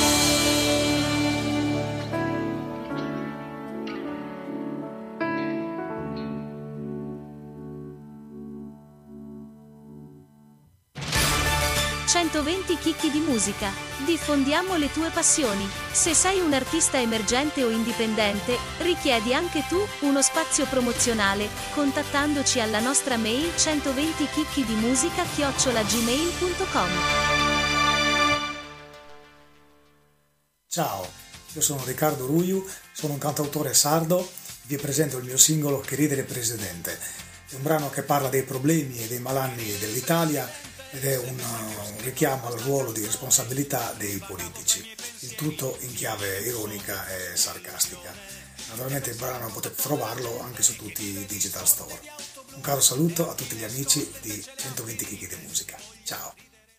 centoventi chicchi di musica. Diffondiamo le tue passioni. Se sei un artista emergente o indipendente, richiedi anche tu uno spazio promozionale, contattandoci alla nostra mail centoventi chicchi di musica chiocciola gmail punto com. Ciao, io sono Riccardo Ruiu, sono un cantautore sardo, vi presento il mio singolo Che ridere presidente. È un brano che parla dei problemi e dei malanni dell'Italia ed è un, un richiamo al ruolo di responsabilità dei politici, il tutto in chiave ironica e sarcastica. Naturalmente il brano potete trovarlo anche su tutti i digital store. Un caro saluto a tutti gli amici di centoventi chicchi di musica. Ciao!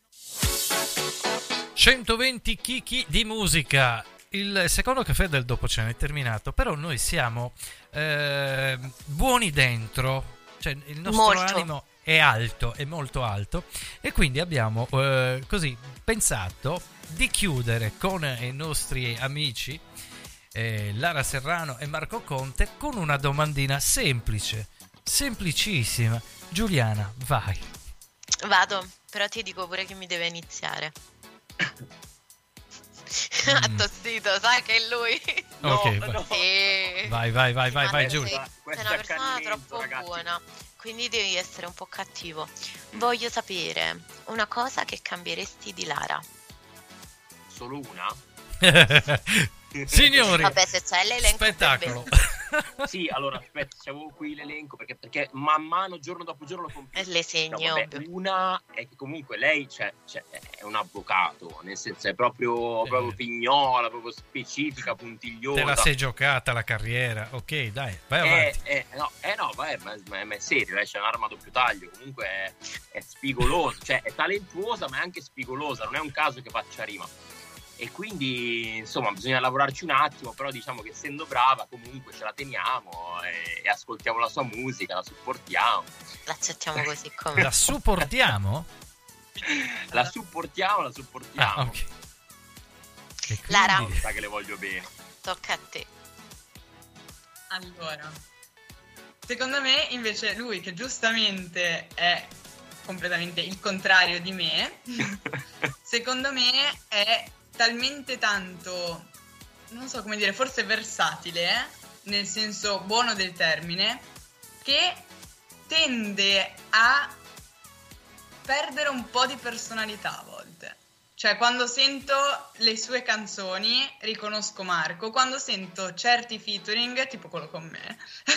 centoventi chicchi di musica. Il secondo caffè del dopo cena è terminato, però noi siamo eh, buoni dentro, cioè il nostro Molto. animo è alto, è molto alto, e quindi abbiamo eh, così pensato di chiudere con i nostri amici eh, Lara Serrano e Marco Conte con una domandina semplice, semplicissima. Giuliana, vai. Vado, però ti dico pure che mi deve iniziare. Ha tossito, sai che è lui. No, ok, vai. no. Sì. Vai, vai, vai, vai, vai, Sei, Giulia. sei una persona troppo buona, quindi devi essere un po' cattivo. Voglio sapere una cosa che cambieresti di Lara. Solo una? Signori, vabbè, se c'è l'elenco spettacolo. Sì, allora aspetta, c'avevo qui l'elenco perché, perché man mano, giorno dopo giorno lo compio. E le segni, no, vabbè, una è che comunque lei cioè, cioè, è un avvocato, nel senso è proprio, proprio pignola, proprio specifica, puntigliosa. Te la sei giocata la carriera, ok, dai, vai avanti. Eh, eh, no, eh no, vai, ma, ma, ma è serio, lei c'è un'arma a doppio taglio, comunque è, è spigolosa, cioè è talentuosa ma è anche spigolosa, non è un caso che faccia rima. E quindi insomma bisogna lavorarci un attimo, però diciamo che essendo brava comunque ce la teniamo e, e ascoltiamo la sua musica, la supportiamo. L'accettiamo così come. La supportiamo? La supportiamo, la supportiamo. Ah, ok. Quindi... Lara, sa che le voglio bene. Tocca a te. Allora, secondo me invece lui, che giustamente è completamente il contrario di me, secondo me è talmente tanto, non so come dire, forse versatile, eh? Nel senso buono del termine, che tende a perdere un po' di personalità a volte. Cioè, quando sento le sue canzoni riconosco Marco, quando sento certi featuring, tipo quello con me,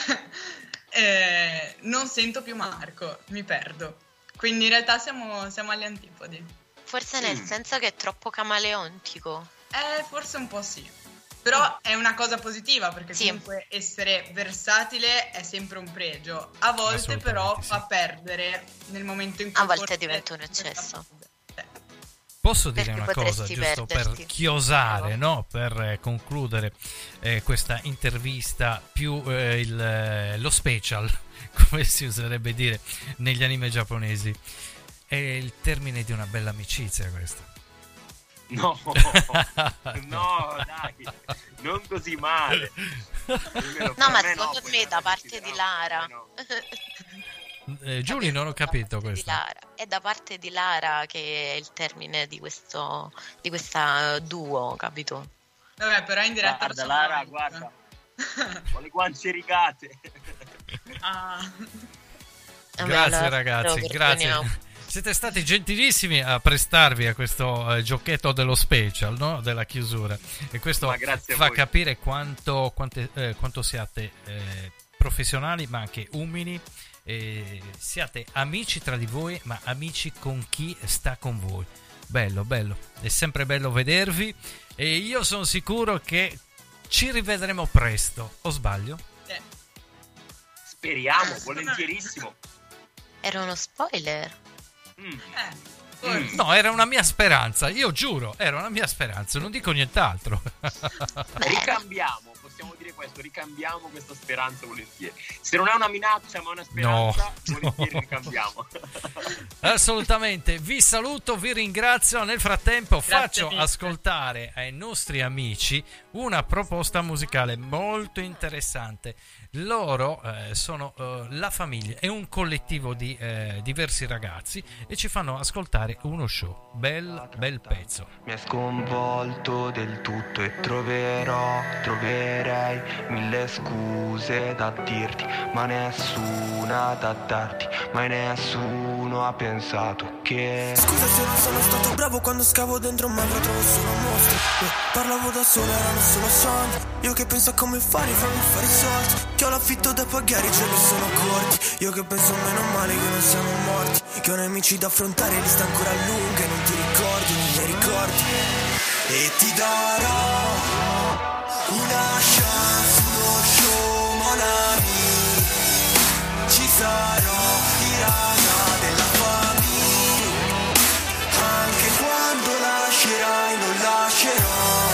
eh, non sento più Marco, mi perdo. Quindi in realtà siamo, siamo agli antipodi. Forse nel Mm. senso che è troppo camaleontico. Eh, forse un po' sì. Però è una cosa positiva, perché sì. comunque essere versatile è sempre un pregio. A volte però sì. fa perdere nel momento in cui... A volte diventa un eccesso. Posso dire una cosa, giusto perderti. per chiosare, no? Per eh, concludere eh, questa intervista più eh, il, eh, lo special, come si userebbe dire negli anime giapponesi. È il termine di una bella amicizia questo. No, no, dai, non così male. No, ma secondo no, me da parte di Lara... No. Eh, Giulia, non ho capito questo. È da parte di Lara che è il termine di questo di questa duo, capito? Vabbè, però in diretta guarda, Lara, guarda, ho le guance rigate. Ah. Grazie allora, ragazzi, grazie. Siete stati gentilissimi a prestarvi a questo eh, giochetto dello special, no? Della chiusura, e questo fa capire quanto, quante, eh, quanto siate eh, professionali, ma anche umili. E siate amici tra di voi, ma amici con chi sta con voi. Bello, bello, è sempre bello vedervi, e io sono sicuro che ci rivedremo presto, o sbaglio? Eh. Speriamo, volentierissimo. Era uno spoiler. Mm. Eh. Mm. No, era una mia speranza, io giuro, era una mia speranza, non dico nient'altro. Ricambiamo, possiamo dire questo, ricambiamo questa speranza volentieri. Se non è una minaccia ma una speranza, no, volentieri no. Ricambiamo. Assolutamente, vi saluto, vi ringrazio. Nel frattempo Grazie faccio mille. ascoltare ai nostri amici una proposta musicale molto interessante. Loro eh, sono eh, la famiglia, è un collettivo di eh, diversi ragazzi, e ci fanno ascoltare uno show. Bel, bel pezzo. Mi è sconvolto del tutto e troverò, troverei mille scuse da dirti, ma nessuna da darti, mai nessuno ha pensato che... Scusa se non sono stato bravo quando scavo dentro me, però trovo solo mostri. Io parlavo da solo, erano solo sogni. Io che penso a come fare, fammi fare i soldi. Che ho l'affitto da pagare, i giorni sono corti. Io che penso meno male che non siamo morti, che ho nemici da affrontare, lista ancora lunga, non ti ricordi, non mi ricordi. E ti darò una chance, uno show, mon ami. Ci sarò, i raga della famiglia. Anche quando lascerai, non lascerò.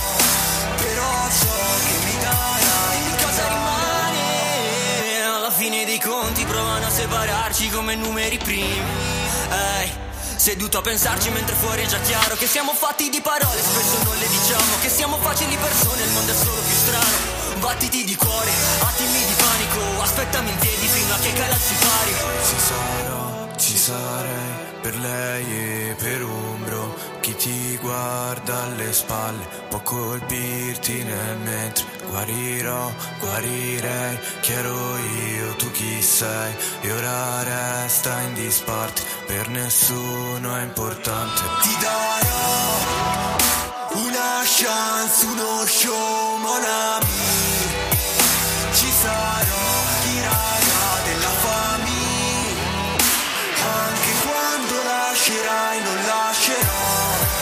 Però so che mi darai cosa rimane. Alla fine dei conti provano a separarci come numeri primi. Ehi, seduto a pensarci mentre fuori è già chiaro che siamo fatti di parole, spesso non le diciamo, che siamo facili persone, il mondo è solo più strano. Battiti di cuore, attimi di panico, aspettami in piedi fino a che cala il sipario. Ci sarò, ci sarei per lei e per Umbro. Chi ti guarda alle spalle può colpirti nel mentre. Guarirò, guarirei, chi ero io, tu chi sei. E ora resta in disparte, per nessuno è importante. Ti darò una chance, uno show, mon ami. Ci sarò, i raga della famiglia. Anche quando lascerai, non lascerò.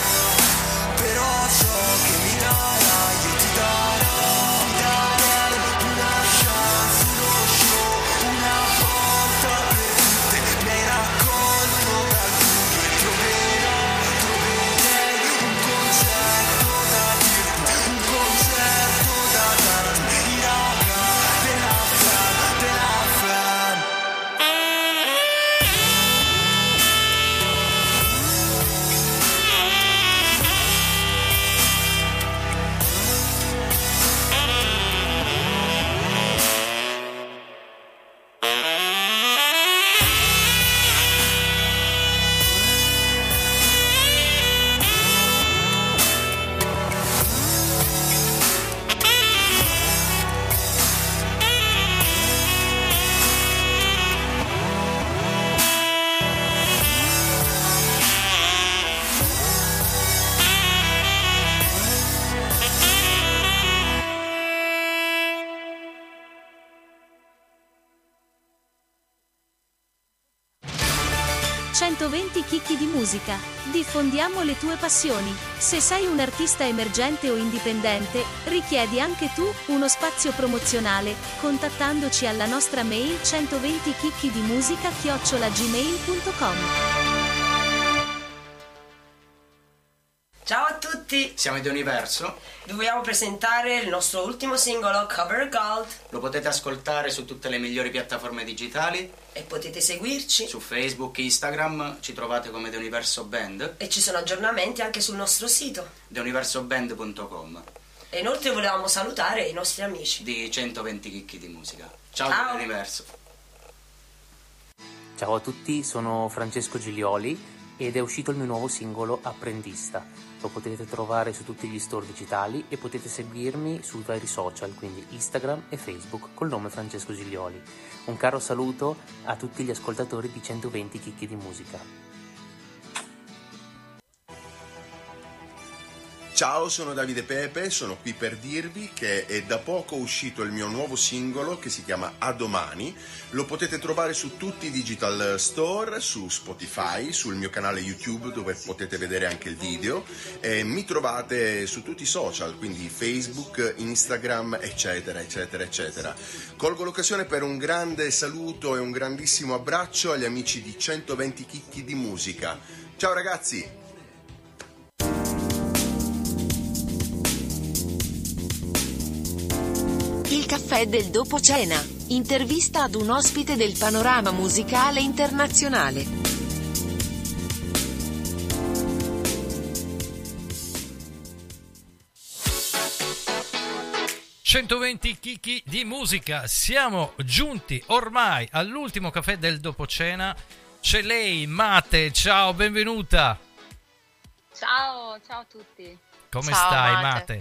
Però so che mi darai e ti darò, ti darò una chance, uno show, una volta per tutte. Mi hai raccolto dal buio e troverò, troverei un concerto da dirti, un concerto da darti. I raga della fam, della fam. centoventi chicchi di musica. Diffondiamo le tue passioni. Se sei un artista emergente o indipendente, richiedi anche tu uno spazio promozionale, contattandoci alla nostra mail centoventi chicchi di musica chiocciola gmail punto com. Ciao a tutti! Siamo di Universo. Vi vogliamo presentare il nostro ultimo singolo, Cover Gold. Lo potete ascoltare su tutte le migliori piattaforme digitali. E potete seguirci su Facebook, Instagram, ci trovate come The Universo Band. E ci sono aggiornamenti anche sul nostro sito the universo band punto com. E inoltre volevamo salutare i nostri amici di centoventi chicchi di musica. Ciao, Ciao. The Universo. Ciao a tutti, sono Francesco Giglioli ed è uscito il mio nuovo singolo Apprendista. Lo potete trovare su tutti gli store digitali e potete seguirmi sui vari social, quindi Instagram e Facebook col nome Francesco Giglioli. Un caro saluto a tutti gli ascoltatori di centoventi chicchi di musica. Ciao, sono Davide Pepe, sono qui per dirvi che è da poco uscito il mio nuovo singolo che si chiama A Domani. Lo potete trovare su tutti i digital store, su Spotify, sul mio canale YouTube dove potete vedere anche il video, e mi trovate su tutti i social, quindi Facebook, Instagram, eccetera, eccetera, eccetera. Colgo l'occasione per un grande saluto e un grandissimo abbraccio agli amici di centoventi chicchi di musica. Ciao ragazzi! Il caffè del dopo cena. Intervista ad un ospite del panorama musicale internazionale. centoventi chicchi di musica. Siamo giunti ormai all'ultimo caffè del dopo cena. C'è lei, Mate. Ciao, benvenuta. Ciao, ciao a tutti. Come ciao, stai, Mate? Mate?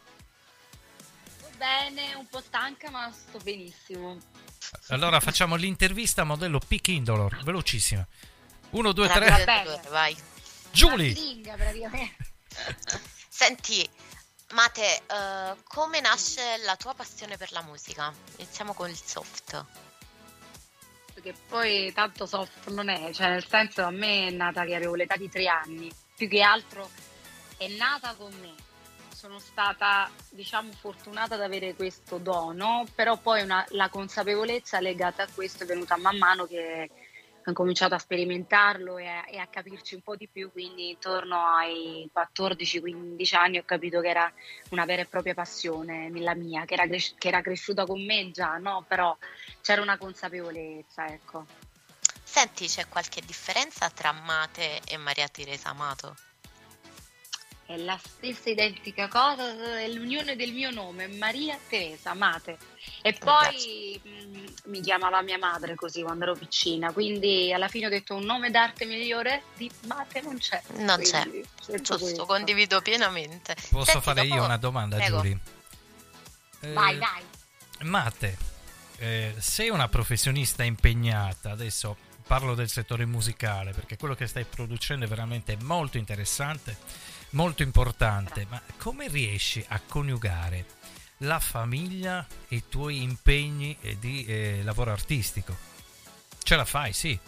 Bene, un po' stanca ma sto benissimo. Allora facciamo l'intervista modello Peak Indolor, velocissima. Uno, due, tre. Bene. Vai. Giulia. praticamente. Senti, Mate, uh, come nasce la tua passione per la musica? Iniziamo con il soft. Perché poi tanto soft non è, cioè nel senso a me è nata che avevo l'età di tre anni, più che altro è nata con me. Sono stata, diciamo, fortunata ad avere questo dono, però poi una, la consapevolezza legata a questo è venuta man mano che ho cominciato a sperimentarlo e a, e a capirci un po' di più, quindi intorno ai quattordici quindici anni ho capito che era una vera e propria passione la mia, che era, cres- che era cresciuta con me già, no? Però c'era una consapevolezza, ecco. Senti, c'è qualche differenza tra Mate e Maria Teresa Amato? È la stessa identica cosa, è l'unione del mio nome, Maria Teresa Mate. E poi mh, mi chiamava mia madre così quando ero piccina, quindi alla fine ho detto un nome d'arte migliore di Mate non c'è. Non c'è, giusto, questo. Condivido pienamente. Posso Senti, fare dopo... io una domanda, Prego. Giulia? Eh, vai, vai. Mate, eh, sei una professionista impegnata, adesso parlo del settore musicale perché quello che stai producendo è veramente molto interessante, molto importante, ma come riesci a coniugare la famiglia e i tuoi impegni di eh, lavoro artistico? Ce la fai, sì?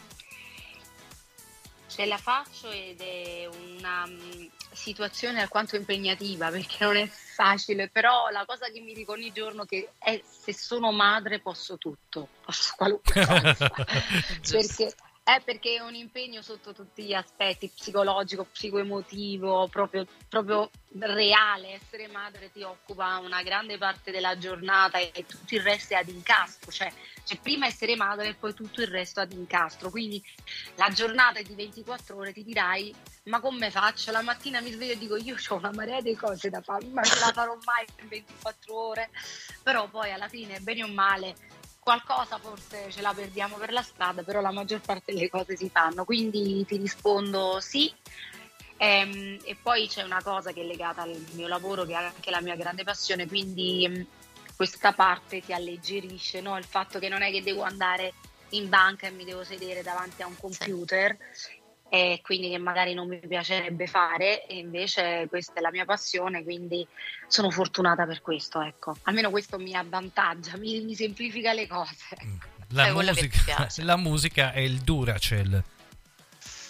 Ce la faccio ed è una um, situazione alquanto impegnativa perché non è facile, però la cosa che mi dico ogni giorno che è se sono madre posso tutto, posso qualunque cosa, perché è perché è un impegno sotto tutti gli aspetti, psicologico, psicoemotivo, proprio, proprio reale. Essere madre ti occupa una grande parte della giornata e tutto il resto è ad incastro, cioè, cioè prima essere madre e poi tutto il resto ad incastro, quindi la giornata è di ventiquattro ore, ti dirai ma come faccio? La mattina mi sveglio e dico io ho una marea di cose da fare, ma ce la farò mai in ventiquattro ore? Però poi alla fine, bene o male, qualcosa forse ce la perdiamo per la strada, però la maggior parte delle cose si fanno, quindi ti rispondo sì. Ehm, e poi c'è una cosa che è legata al mio lavoro che è anche la mia grande passione, quindi mh, questa parte ti alleggerisce, no? Il fatto che non è che devo andare in banca e mi devo sedere davanti a un computer, sì. E quindi che magari non mi piacerebbe fare, e invece questa è la mia passione, quindi sono fortunata per questo, ecco. Almeno questo mi avvantaggia, mi, mi semplifica le cose. La, musica, la musica è il Duracell.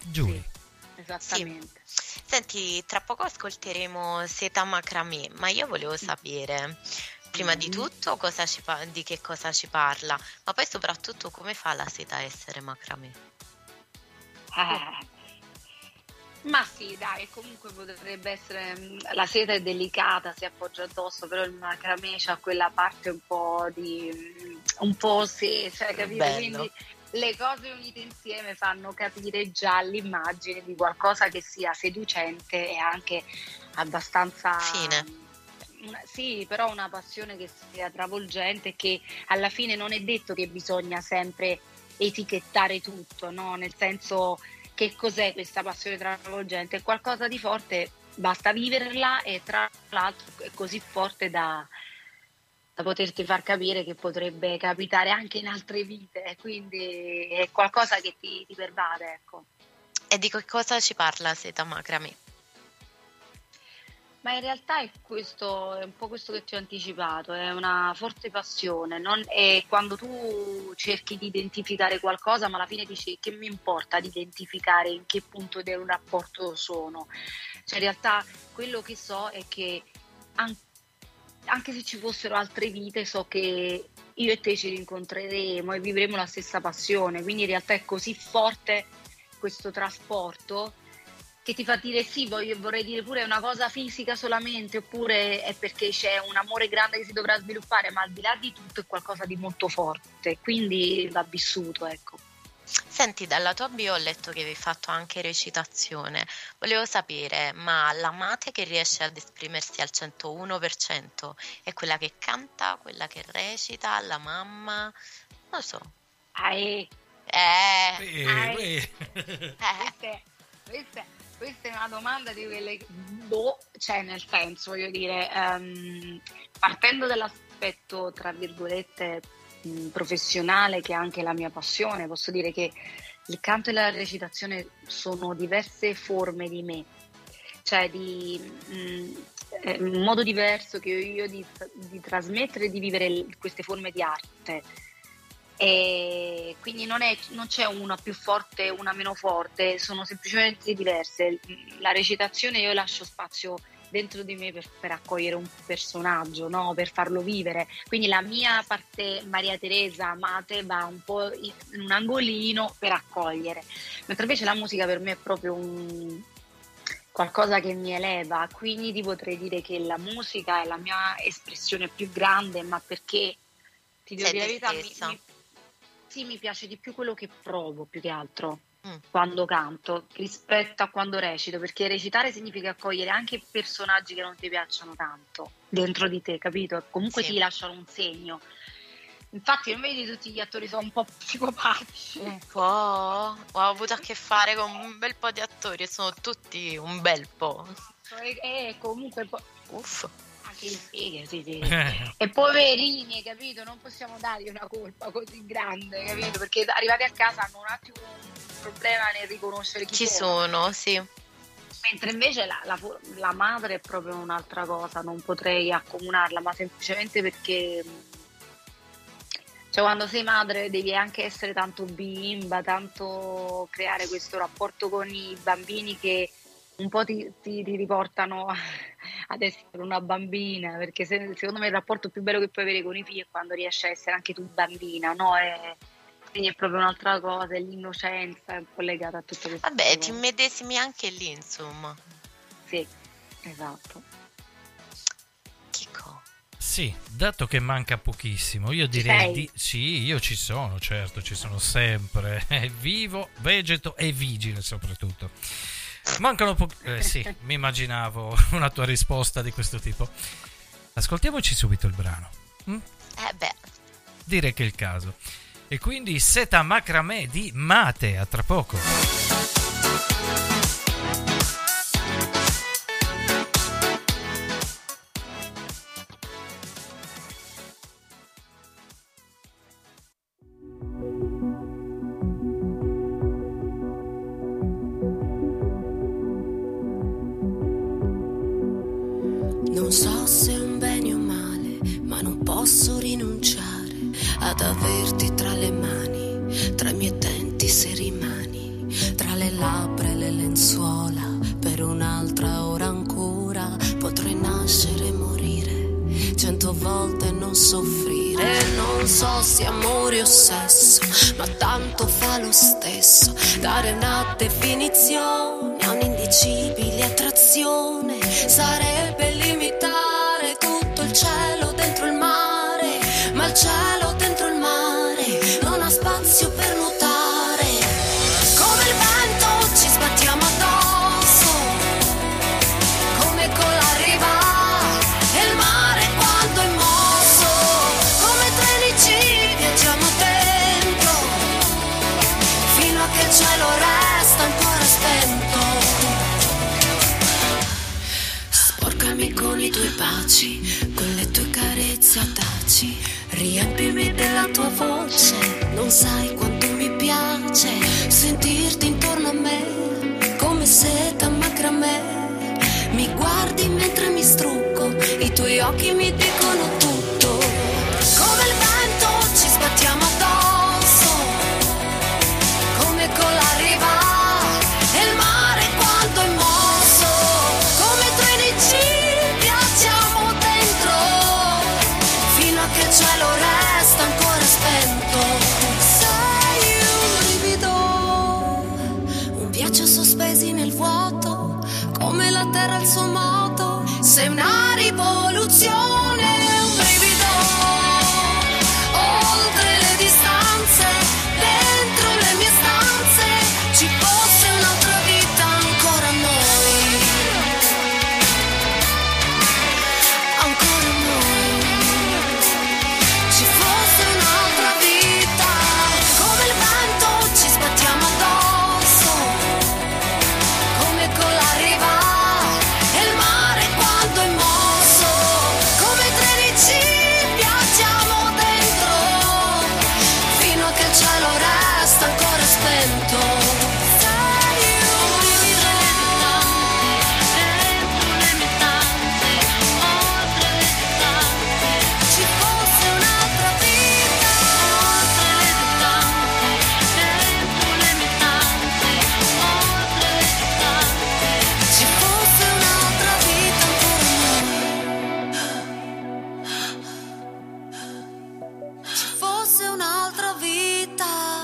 Giulia. Sì, esattamente. Sì. Senti, tra poco ascolteremo Seta Macramè, ma io volevo sapere, prima di tutto, cosa ci pa- di che cosa ci parla, ma poi soprattutto come fa la seta a essere macramè? Eh. Ma sì, dai, comunque potrebbe essere, la seta è delicata, si appoggia addosso, però il macramè c'ha quella parte un po' di, un po' sì, cioè, capito? Bello. Quindi le cose unite insieme fanno capire già l'immagine di qualcosa che sia seducente e anche abbastanza... Fine. Una, sì, però una passione che sia travolgente, che alla fine non è detto che bisogna sempre etichettare tutto, no? Nel senso... Che cos'è questa passione travolgente? È qualcosa di forte, basta viverla e tra l'altro è così forte da, da poterti far capire che potrebbe capitare anche in altre vite, quindi è qualcosa che ti, ti pervade, ecco. E di che cosa ci parla Seta Macramè? Ma in realtà è questo, è un po' questo che ti ho anticipato, è una forte passione, non è quando tu cerchi di identificare qualcosa, ma alla fine dici che mi importa di identificare in che punto del rapporto sono. Cioè in realtà quello che so è che an- anche se ci fossero altre vite, so che io e te ci rincontreremo e vivremo la stessa passione, quindi in realtà è così forte questo trasporto che ti fa dire sì, voglio, vorrei dire pure una cosa fisica solamente, oppure è perché c'è un amore grande che si dovrà sviluppare, ma al di là di tutto è qualcosa di molto forte, quindi va vissuto, ecco. Senti, dalla tua bio ho letto che avevi fatto anche recitazione. Volevo sapere, ma la Mate che riesce ad esprimersi al centouno per cento è quella che canta, quella che recita, la mamma? Non lo so. Ah, eh. Eh. Eh, Ah, eh. eh. Queste, queste, questa è una domanda di quelle... Boh, cioè nel senso, voglio dire, um, partendo dall'aspetto, tra virgolette, professionale, che è anche la mia passione, posso dire che il canto e la recitazione sono diverse forme di me, cioè di mh, un modo diverso che ho io di, di trasmettere e di vivere l- queste forme di arte, e quindi non, è, non c'è una più forte e una meno forte, sono semplicemente diverse. La recitazione io lascio spazio dentro di me per, per accogliere un personaggio, no? Per farlo vivere, quindi la mia parte Maria Teresa Mate va un po' in un angolino per accogliere, mentre invece la musica per me è proprio un qualcosa che mi eleva, quindi ti potrei dire che la musica è la mia espressione più grande, ma perché ti devo dire la verità, mi, mi, sì, mi piace di più quello che provo più che altro quando canto rispetto a quando recito, perché recitare significa accogliere anche personaggi che non ti piacciono tanto dentro di te, capito? Comunque sì, ti lasciano un segno. Infatti non vedi, tutti gli attori sono un po' psicopatici, un po'. Ho avuto a che fare con un bel po' di attori e sono tutti un bel po', e, e comunque po- uff, anche i fighe, sì, sì. E poverini, capito? Non possiamo dargli una colpa così grande, capito? Perché arrivati a casa hanno un attimo un problema nel riconoscere chi, chi sono, sì. Mentre invece la, la, la madre è proprio un'altra cosa, non potrei accomunarla, ma semplicemente perché cioè quando sei madre devi anche essere tanto bimba, tanto creare questo rapporto con i bambini che un po' ti, ti, ti riportano ad essere una bambina, perché se, secondo me il rapporto più bello che puoi avere con i figli è quando riesci a essere anche tu bambina, no? E, quindi è proprio un'altra cosa, è l'innocenza, è un po' legata a tutto questo. Vabbè, cose. Ti immedesimi anche lì, insomma. Sì, esatto. Chicco. Sì, dato che manca pochissimo, io direi di... Sì, io ci sono, certo, ci sono sempre. Vivo, vegeto e vigile soprattutto. Mancano pochi... Eh, sì, mi immaginavo una tua risposta di questo tipo. Ascoltiamoci subito il brano. Mm? Eh beh. Direi che è il caso. E quindi Seta Macramè di Mate, a tra poco. Non so se è un bene o male, ma non posso rinunciare ad averti tra le mani, tra i miei denti se rimani. tra le labbra e le lenzuola, per un'altra ora ancora potrei nascere e morire, cento volte non soffrire. Non so se amore o sesso, ma tanto fa lo stesso, dare una definizione a un'indicibile attrazione sarebbe limitare tutto il cielo dentro il mare, ma il cielo dentro il mare non ha spazio per nuotare. Come il vento ci sbattiamo addosso, come con la riva e il mare quando è mosso, come treni ci viaggiamo dentro, fino a che il cielo resta ancora spento. Sporcami con i tuoi baci, con le tue carezze audaci, riempimi della tua voce, non sai quanto mi piace sentirti intorno a me, come seta macramè. Mi guardi mentre mi strucco, i tuoi occhi mi dicono tutto. Come il vento ci sbattiamo addosso, come con la riva e il mare quando è mosso, come treni ci viaggiamo dentro, fino a che il cielo resta ancora spento. Sei un brivido, un viaggio sospesi nel vuoto, come la terra al suo moto. Sei una rivoluzione, un brivido, oltre le distanze, dentro le mie stanze, ci fosse un'altra vita ancora noi, ancora noi, ci fosse un'altra vita. Come il vento ci sbattiamo addosso, come con la riva e il mare quando è mosso, come treni ci viaggiamo dentro, fino a che il cielo resta ancora spento. Sei un brivido, dentro le mie stanze, oltre le distanze, ci fosse un'altra vita, oltre le distanze, dentro le mie stanze, oltre le distanze, ci fosse un'altra vita ancora noi, ci fosse un'altra vita.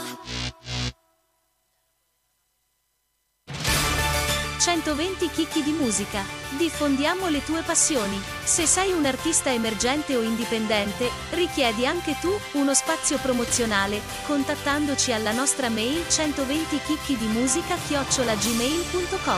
centoventi chicchi di musica. Diffondiamo le tue passioni. Se sei un artista emergente o indipendente, richiedi anche tu uno spazio promozionale, contattandoci alla nostra mail centoventi chicchi di musica chiocciola gmail punto com.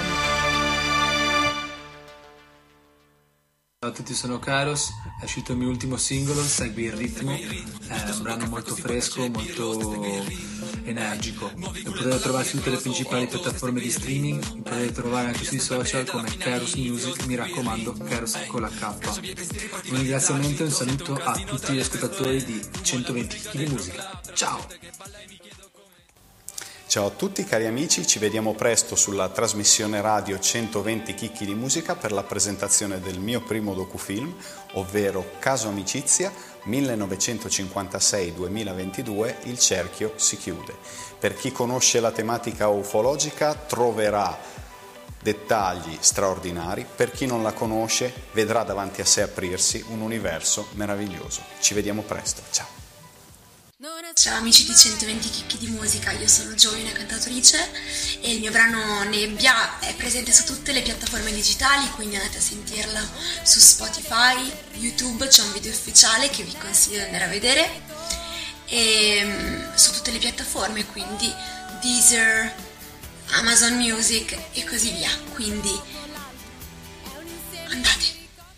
Ciao a tutti, sono Kairos, è uscito il mio ultimo singolo, Segui il ritmo, è un brano molto fresco, molto energico. Lo potete trovare su tutte le principali piattaforme di streaming, lo potete trovare anche sui social come Kairos Music, mi raccomando, Kairos con la K. Un ringraziamento e un saluto a tutti gli ascoltatori di centoventi chicchi di musica. Ciao! Ciao a tutti cari amici, ci vediamo presto sulla trasmissione radio centoventi chicchi di musica per la presentazione del mio primo docufilm, ovvero Caso Amicizia millenovecentocinquantasei duemilaventidue, Il cerchio si chiude. Per chi conosce la tematica ufologica troverà dettagli straordinari, per chi non la conosce vedrà davanti a sé aprirsi un universo meraviglioso. Ci vediamo presto, ciao! Ciao amici di centoventi chicchi di musica, io sono Gioia, una cantautrice, e il mio brano Nebbia è presente su tutte le piattaforme digitali, quindi andate a sentirla su Spotify, YouTube, c'è un video ufficiale che vi consiglio di andare a vedere, e um, su tutte le piattaforme, quindi Deezer, Amazon Music e così via, quindi andate.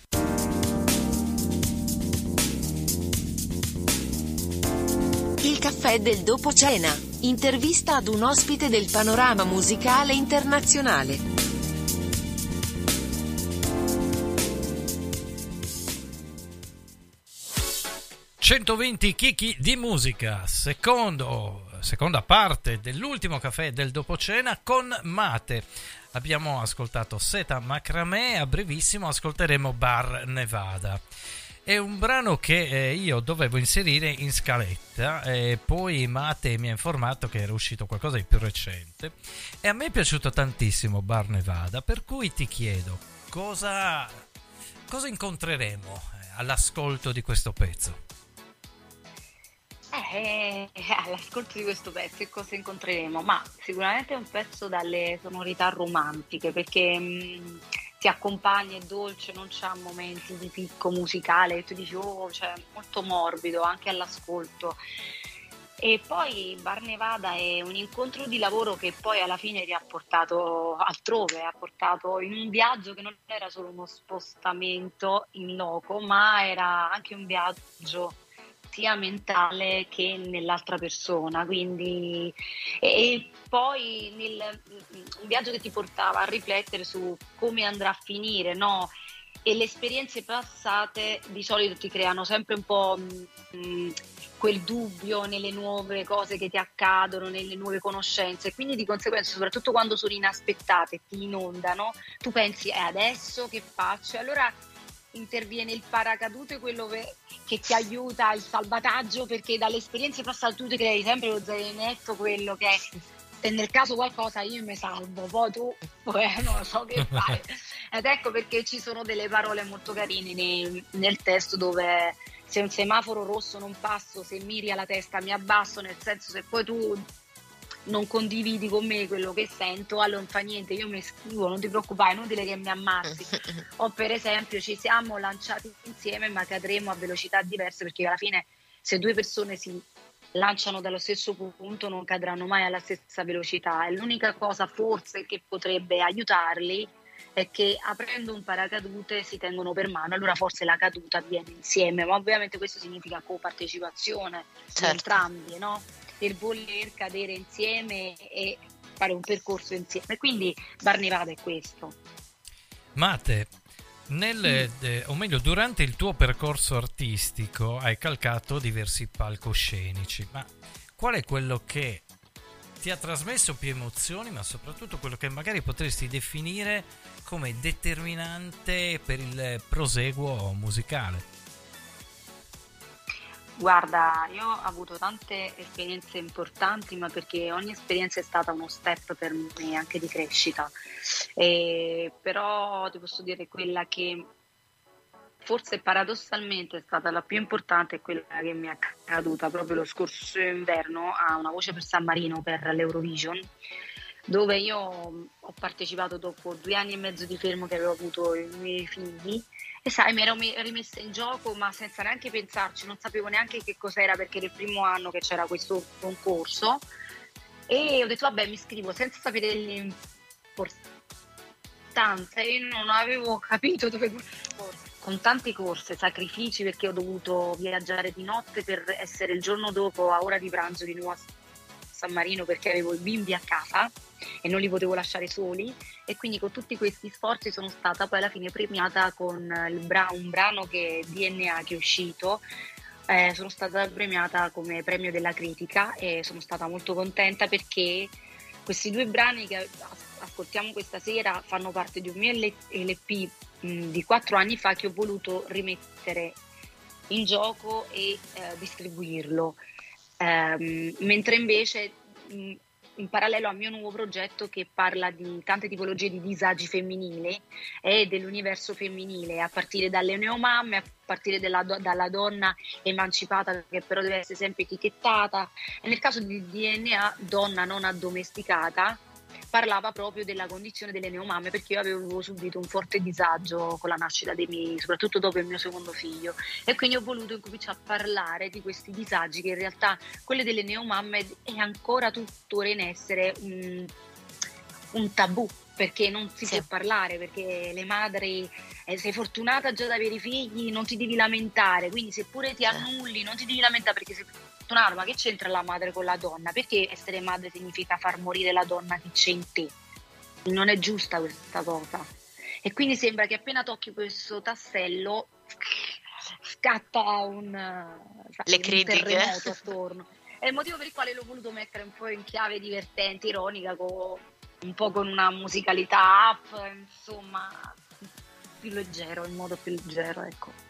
Il caffè del dopo cena. Intervista ad un ospite del panorama musicale internazionale. centoventi chicchi di musica, secondo, seconda parte dell'ultimo caffè del dopo cena con Mate. Abbiamo ascoltato Seta Macramè, a brevissimo ascolteremo Bar Nevada. è un brano che eh, io dovevo inserire in scaletta, e poi Mate mi ha informato che era uscito qualcosa di più recente e a me è piaciuto tantissimo Bar Nevada, per cui ti chiedo cosa, cosa incontreremo all'ascolto di questo pezzo. Eh, all'ascolto di questo pezzo che cosa incontreremo? Ma sicuramente è un pezzo dalle sonorità romantiche, perché mh, ti accompagna, è dolce, non c'ha momenti di picco musicale che tu dici oh, cioè molto morbido anche all'ascolto. E poi Bar Nevada è un incontro di lavoro che poi alla fine ti ha portato altrove, ha portato in un viaggio che non era solo uno spostamento in loco, ma era anche un viaggio sia mentale che nell'altra persona, quindi e poi nel, un viaggio che ti portava a riflettere su come andrà a finire, no? E le esperienze passate di solito ti creano sempre un po' mh, quel dubbio nelle nuove cose che ti accadono, nelle nuove conoscenze, quindi di conseguenza soprattutto quando sono inaspettate, ti inondano, tu pensi eh, adesso che faccio? E allora interviene il paracadute, quello che ti aiuta, il salvataggio, perché dalle esperienze passate tu ti crei sempre lo zainetto, quello che se nel caso qualcosa io mi salvo, poi tu eh, non so che fare. Ed ecco perché ci sono delle parole molto carine nel, nel testo, dove se un semaforo rosso non passo, se miri alla testa mi abbasso, nel senso se poi tu non condividi con me quello che sento, allora non fa niente, io mi scrivo, non ti preoccupare, è inutile che mi ammazzi. O per esempio ci siamo lanciati insieme ma cadremo a velocità diverse, perché alla fine se due persone si lanciano dallo stesso punto non cadranno mai alla stessa velocità, e l'unica cosa forse che potrebbe aiutarli è che aprendo un paracadute si tengono per mano, allora forse la caduta avviene insieme, ma ovviamente questo significa copartecipazione di entrambi, no? Per voler cadere insieme e fare un percorso insieme. Quindi Bar Nevada è questo. Mate, nel, mm. eh, o meglio durante il tuo percorso artistico hai calcato diversi palcoscenici, ma qual è quello che ti ha trasmesso più emozioni, ma soprattutto quello che magari potresti definire come determinante per il proseguo musicale? Guarda, io ho avuto tante esperienze importanti, ma perché ogni esperienza è stata uno step per me anche di crescita, e però ti posso dire quella che forse paradossalmente è stata la più importante è quella che mi è accaduta proprio lo scorso inverno a Una voce per San Marino per l'Eurovision, dove io ho partecipato dopo due anni e mezzo di fermo che avevo avuto i miei figli. E sai, mi ero rimessa in gioco, ma senza neanche pensarci, non sapevo neanche che cos'era, perché era il primo anno che c'era questo concorso, e ho detto vabbè, mi iscrivo senza sapere l'importanza, e io non avevo capito dove con tante corse, sacrifici, perché ho dovuto viaggiare di notte per essere il giorno dopo a ora di pranzo di nuovo a San Marino, perché avevo i bimbi a casa e non li potevo lasciare soli, e quindi con tutti questi sforzi sono stata poi alla fine premiata con il bra- un brano che D N A che è uscito, eh, sono stata premiata come premio della critica e sono stata molto contenta, perché questi due brani che ascoltiamo questa sera fanno parte di un mio L P mh, di quattro anni fa, che ho voluto rimettere in gioco e eh, distribuirlo. Um, mentre invece mh, in parallelo al mio nuovo progetto, che parla di tante tipologie di disagi femminili e dell'universo femminile, a partire dalle neomamme, a partire della, dalla donna emancipata che però deve essere sempre etichettata, e nel caso di D N A, donna non addomesticata, parlava proprio della condizione delle neomamme, perché io avevo subito un forte disagio con la nascita dei miei, soprattutto dopo il mio secondo figlio, e quindi ho voluto incominciare a parlare di questi disagi, che in realtà quelle delle neomamme è ancora tuttora in essere un, un tabù, perché non si sì. può parlare, perché le madri, eh, sei fortunata già ad avere i figli, non ti devi lamentare, quindi seppure ti annulli non ti devi lamentare perché sei fortunata, ma che c'entra la madre con la donna? Perché essere madre significa far morire la donna che c'è in te, non è giusta questa cosa, e quindi sembra che appena tocchi questo tassello scatta un, Le un terremoto attorno. È il motivo per il quale l'ho voluto mettere un po' in chiave divertente, ironica, con, un po' con una musicalità up, insomma, più leggero, in modo più leggero, ecco.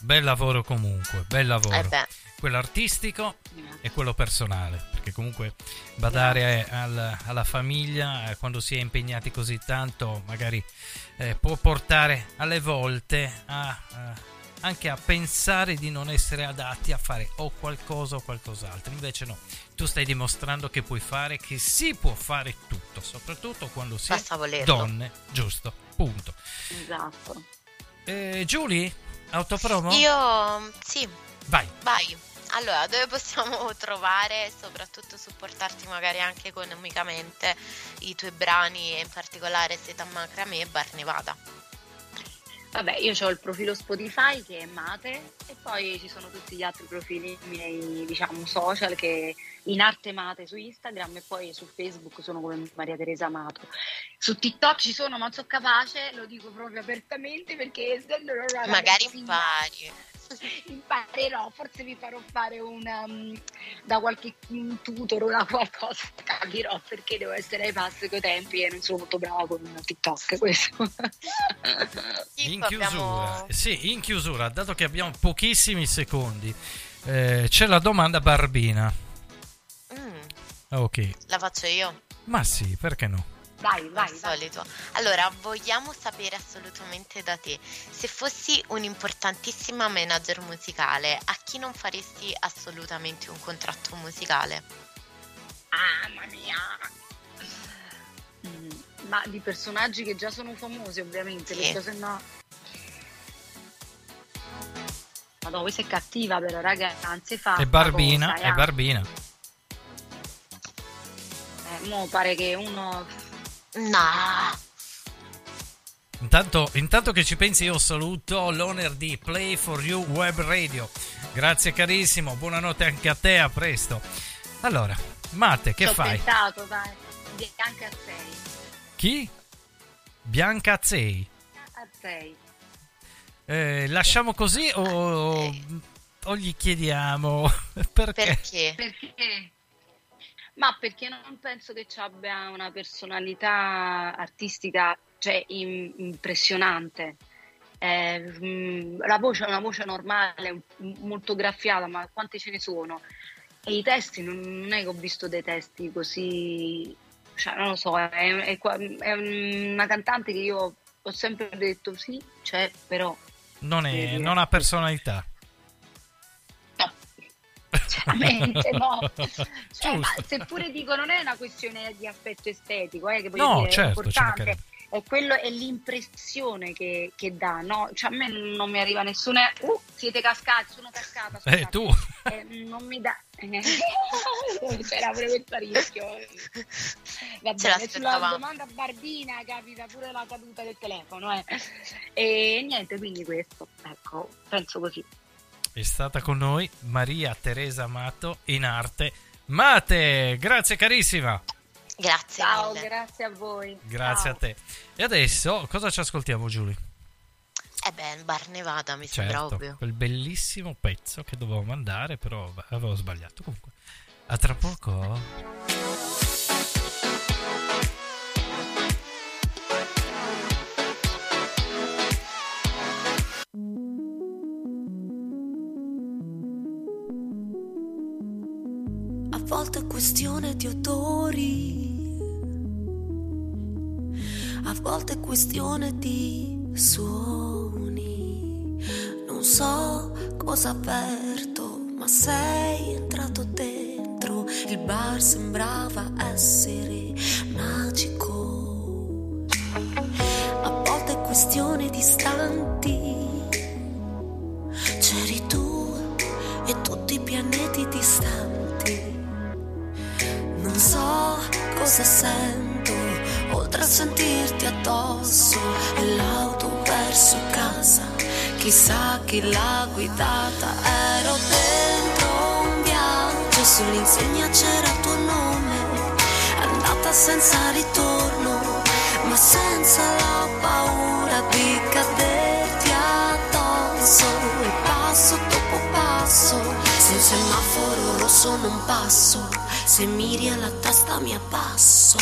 bel lavoro comunque, bel lavoro. Eh beh. Quello artistico e quello personale, perché comunque badare al, alla famiglia eh, quando si è impegnati così tanto magari eh, può portare alle volte a, a, anche a pensare di non essere adatti a fare o qualcosa o qualcos'altro. Invece no, tu stai dimostrando che puoi fare, che si può fare tutto, soprattutto quando si Basta è volerlo. donne, giusto, punto. Esatto. Eh, Giulia, autopromo? Io sì. Vai. Vai. Allora, dove possiamo trovare e soprattutto supportarti magari anche economicamente i tuoi brani e in particolare Seta Macramè e Bar Nevada? Vabbè, io ho il profilo Spotify che è Mate e poi ci sono tutti gli altri profili miei, diciamo, social, che in arte Mate su Instagram e poi su Facebook sono come Maria Teresa Amato. Su TikTok ci sono, ma non sono capace, lo dico proprio apertamente perché essendo una magari ragazzina, impari. imparerò, forse mi farò fare una um, da qualche um, tutor o da qualcosa, capirò perché devo essere ai passi coi tempi e non sono molto brava con TikTok, questo. In chiusura, sì, in chiusura, dato che abbiamo pochissimi secondi, eh, c'è la domanda Barbina. Mm, Ok, la faccio io? ma sì, perché no? Vai, vai, Al solito. Allora, vogliamo sapere assolutamente da te, se fossi un'importantissima manager musicale, a chi non faresti assolutamente un contratto musicale? Ah, mamma mia! Mm, ma di personaggi che già sono famosi, ovviamente, Sì. perché se no. Madonna, questa è cattiva, però, raga, anzi fa. È Barbina, cosa, è eh. Barbina. Eh, mo pare che uno. No. Intanto, intanto che ci pensi, io saluto l'owner di Play for You Web Radio. Grazie carissimo, buonanotte anche a te, a presto. Allora, Mate, che T'ho fai? pensato, dai, anche a sei. Chi? Bianca Zei. A sei. Eh, lasciamo così o, o gli chiediamo perché? Perché? Perché? Ma perché non penso che ci abbia una personalità artistica, cioè im- impressionante. Eh, mh, la voce è una voce normale, m- molto graffiata, ma quante ce ne sono? E i testi, non, non è che ho visto dei testi così, cioè non lo so, è, è, qua- è una cantante che io ho sempre detto sì, c'è, però Non, è, Vedi, non ha personalità. sinceramente no. Cioè, ma Giusto. seppure dico non è una questione di aspetto estetico, eh, che voglio No, dire, è certo, ci importante, mancherebbe. è quello, è l'impressione che, che dà, no? Cioè a me non mi arriva nessuna uh, siete cascati, sono cascata, scusate. Eh, tu. Eh, non mi dà c'era pure questo rischio. Va Ce bene, sulla l'aspettavamo. domanda Barbina capita pure la caduta del telefono, eh. E niente, quindi questo, ecco, penso così. È stata con noi Maria Teresa Amato in arte Mate. Grazie carissima. Grazie Ciao, mille. grazie a voi. Grazie Ciao. a te. E adesso cosa ci ascoltiamo, Giulia? Eh beh, Bar Nevada mi sembra Certo, ovvio. quel bellissimo pezzo che dovevo mandare, però avevo sbagliato. Comunque, a tra poco. A volte è questione di odori, a volte è questione di suoni. Non so cosa avverto, ma sei entrato dentro. Il bar sembrava essere magico. A volte è questione di istanti. C'eri tu e tutti i pianeti distanti. Non so cosa sento, oltre a sentirti addosso, e l'auto verso casa, chissà chi l'ha guidata. Ero dentro un viaggio, sull'insegna c'era il tuo nome, andata senza ritorno, ma senza la paura di caderti addosso. E passo dopo passo, se il semaforo rosso non passo, se miri alla testa mi abbasso.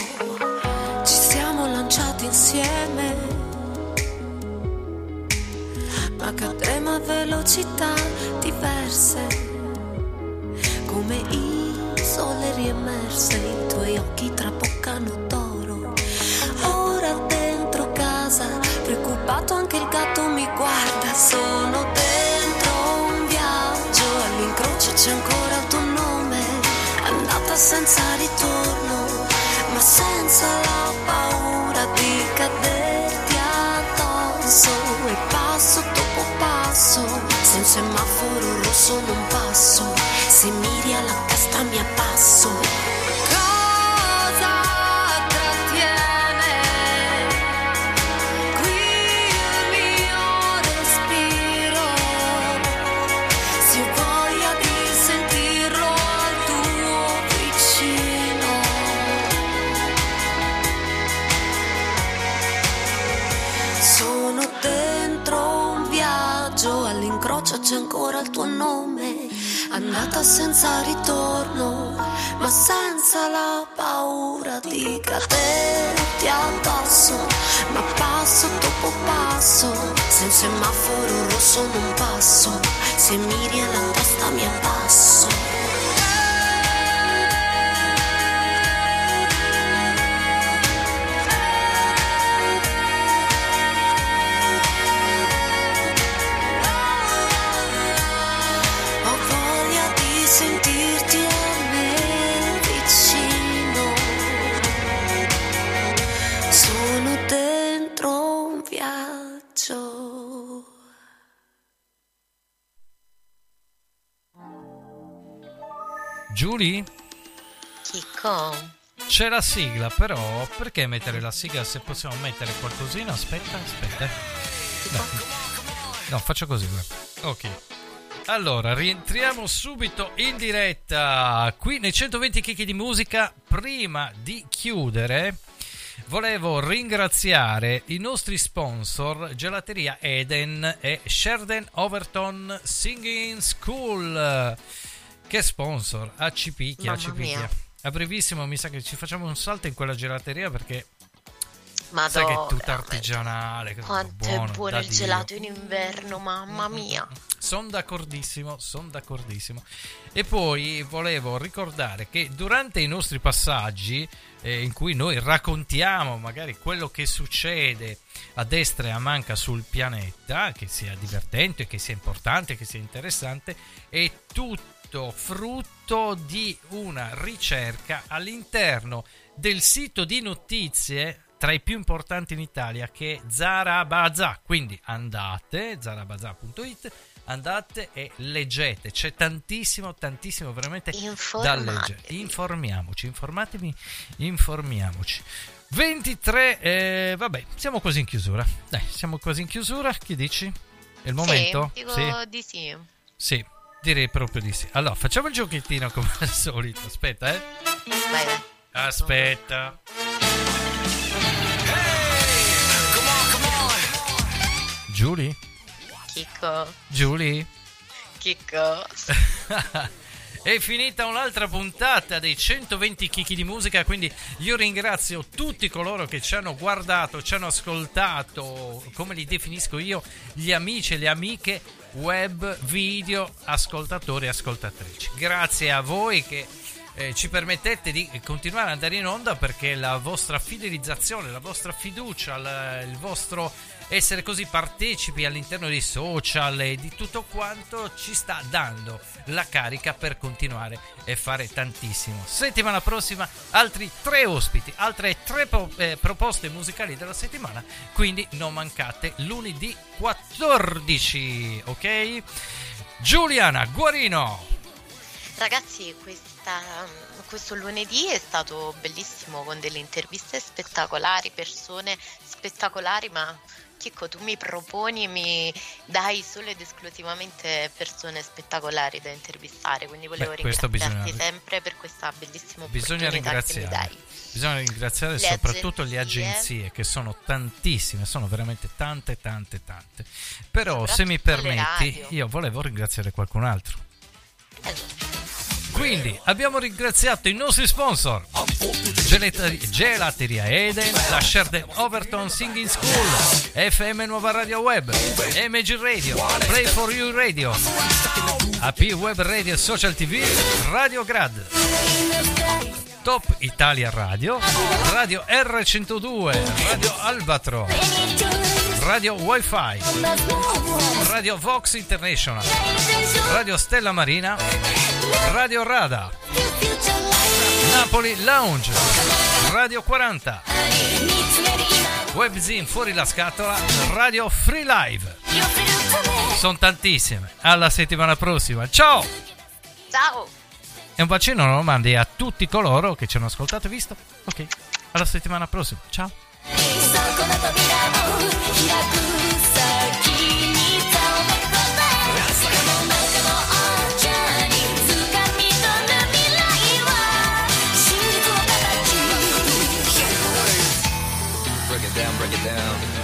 Ci siamo lanciati insieme, ma ma cadremo a velocità diverse, come isole riemerse, i tuoi occhi traboccano d'oro. Ora dentro casa, preoccupato anche il gatto mi guarda, sono dentro un viaggio, all'incrocio c'è ancora il tuo nome, andata senza ritorno, ma senza la paura di caderti addosso, e passo dopo passo, se un semaforo rosso non passo, se miri alla testa mi abbasso. C'è ancora il tuo nome, andata senza ritorno, ma senza la paura di caderti addosso, ma passo dopo passo, se un semaforo rosso non passo, se miri alla testa mi abbasso. Giulia? Chicco? C'è la sigla, però perché mettere la sigla se possiamo mettere qualcosina? Aspetta, aspetta. No, no faccio così, guarda. Ok. Allora, rientriamo subito in diretta qui nei centoventi chicchi di musica. Prima di chiudere, volevo ringraziare i nostri sponsor Gelateria Eden e Sheridan Overton Singing School. Che sponsor, a ci picchia, a ci picchia. A brevissimo mi sa che ci facciamo un salto in quella gelateria perché Madonna, sai che è tutto artigianale. Quanto buono, è buono il Dio. gelato in inverno, mamma mia. Sono d'accordissimo, sono d'accordissimo. E poi volevo ricordare che durante i nostri passaggi eh, in cui noi raccontiamo magari quello che succede a destra e a manca sul pianeta, che sia divertente, che sia importante, che sia interessante, è tutto frutto di una ricerca all'interno del sito di notizie tra i più importanti in Italia, che è Zarabaza. Quindi andate, zarabaza punto it, andate e leggete, c'è tantissimo, tantissimo veramente da leggere. Informiamoci, informatevi, informiamoci. ventitré, eh, vabbè, siamo quasi in chiusura. Dai, siamo quasi in chiusura, che dici? È il momento? Sì, dico sì. di sì. Sì, direi proprio di sì. Allora, facciamo il giochettino come al solito. Aspetta, eh. Vai, vai. Aspetta. Giulia? Chicco? Giulia? Chicco? È finita un'altra puntata dei centoventi chicchi di musica, quindi io ringrazio tutti coloro che ci hanno guardato, ci hanno ascoltato, come li definisco io, gli amici e le amiche web, video, ascoltatori e ascoltatrici. Grazie a voi che eh, ci permettete di continuare ad andare in onda, perché la vostra fidelizzazione, la vostra fiducia, la, il vostro essere così partecipi all'interno dei social e di tutto quanto ci sta dando la carica per continuare e fare tantissimo. Settimana prossima altri tre ospiti, altre tre po- eh, proposte musicali della settimana, quindi non mancate lunedì quattordici, ok? Giuliana Guarino. Ragazzi, questa, questo lunedì è stato bellissimo, con delle interviste spettacolari, persone spettacolari, ma Chicco, tu mi proponi e mi dai solo ed esclusivamente persone spettacolari da intervistare, quindi volevo Beh, ringraziarti bisogna... sempre per questa bellissima bisogna opportunità che mi dai. Bisogna ringraziare le soprattutto agenzie. le agenzie, che sono tantissime, sono veramente tante, tante, tante. Però se mi permetti, io volevo ringraziare qualcun altro. Allora. Quindi abbiamo ringraziato i nostri sponsor: Gelata- Gelateria Eden, la Sheridan Overton Singing School, F M Nuova Radio Web, M G Radio, Play for You Radio, A P Web Radio Social T V, Radio Grad, Top Italia Radio, Radio R centodue, Radio Albatro, Radio Wi-Fi, Radio Vox International, Radio Stella Marina, Radio Rada, Napoli Lounge, Radio quaranta, Webzine Fuori la Scatola, Radio Free Live. Sono tantissime. Alla settimana prossima. Ciao! Ciao! E un bacino lo mandi a tutti coloro che ci hanno ascoltato e visto. Ok, alla settimana prossima. Ciao! Break it down, break it down.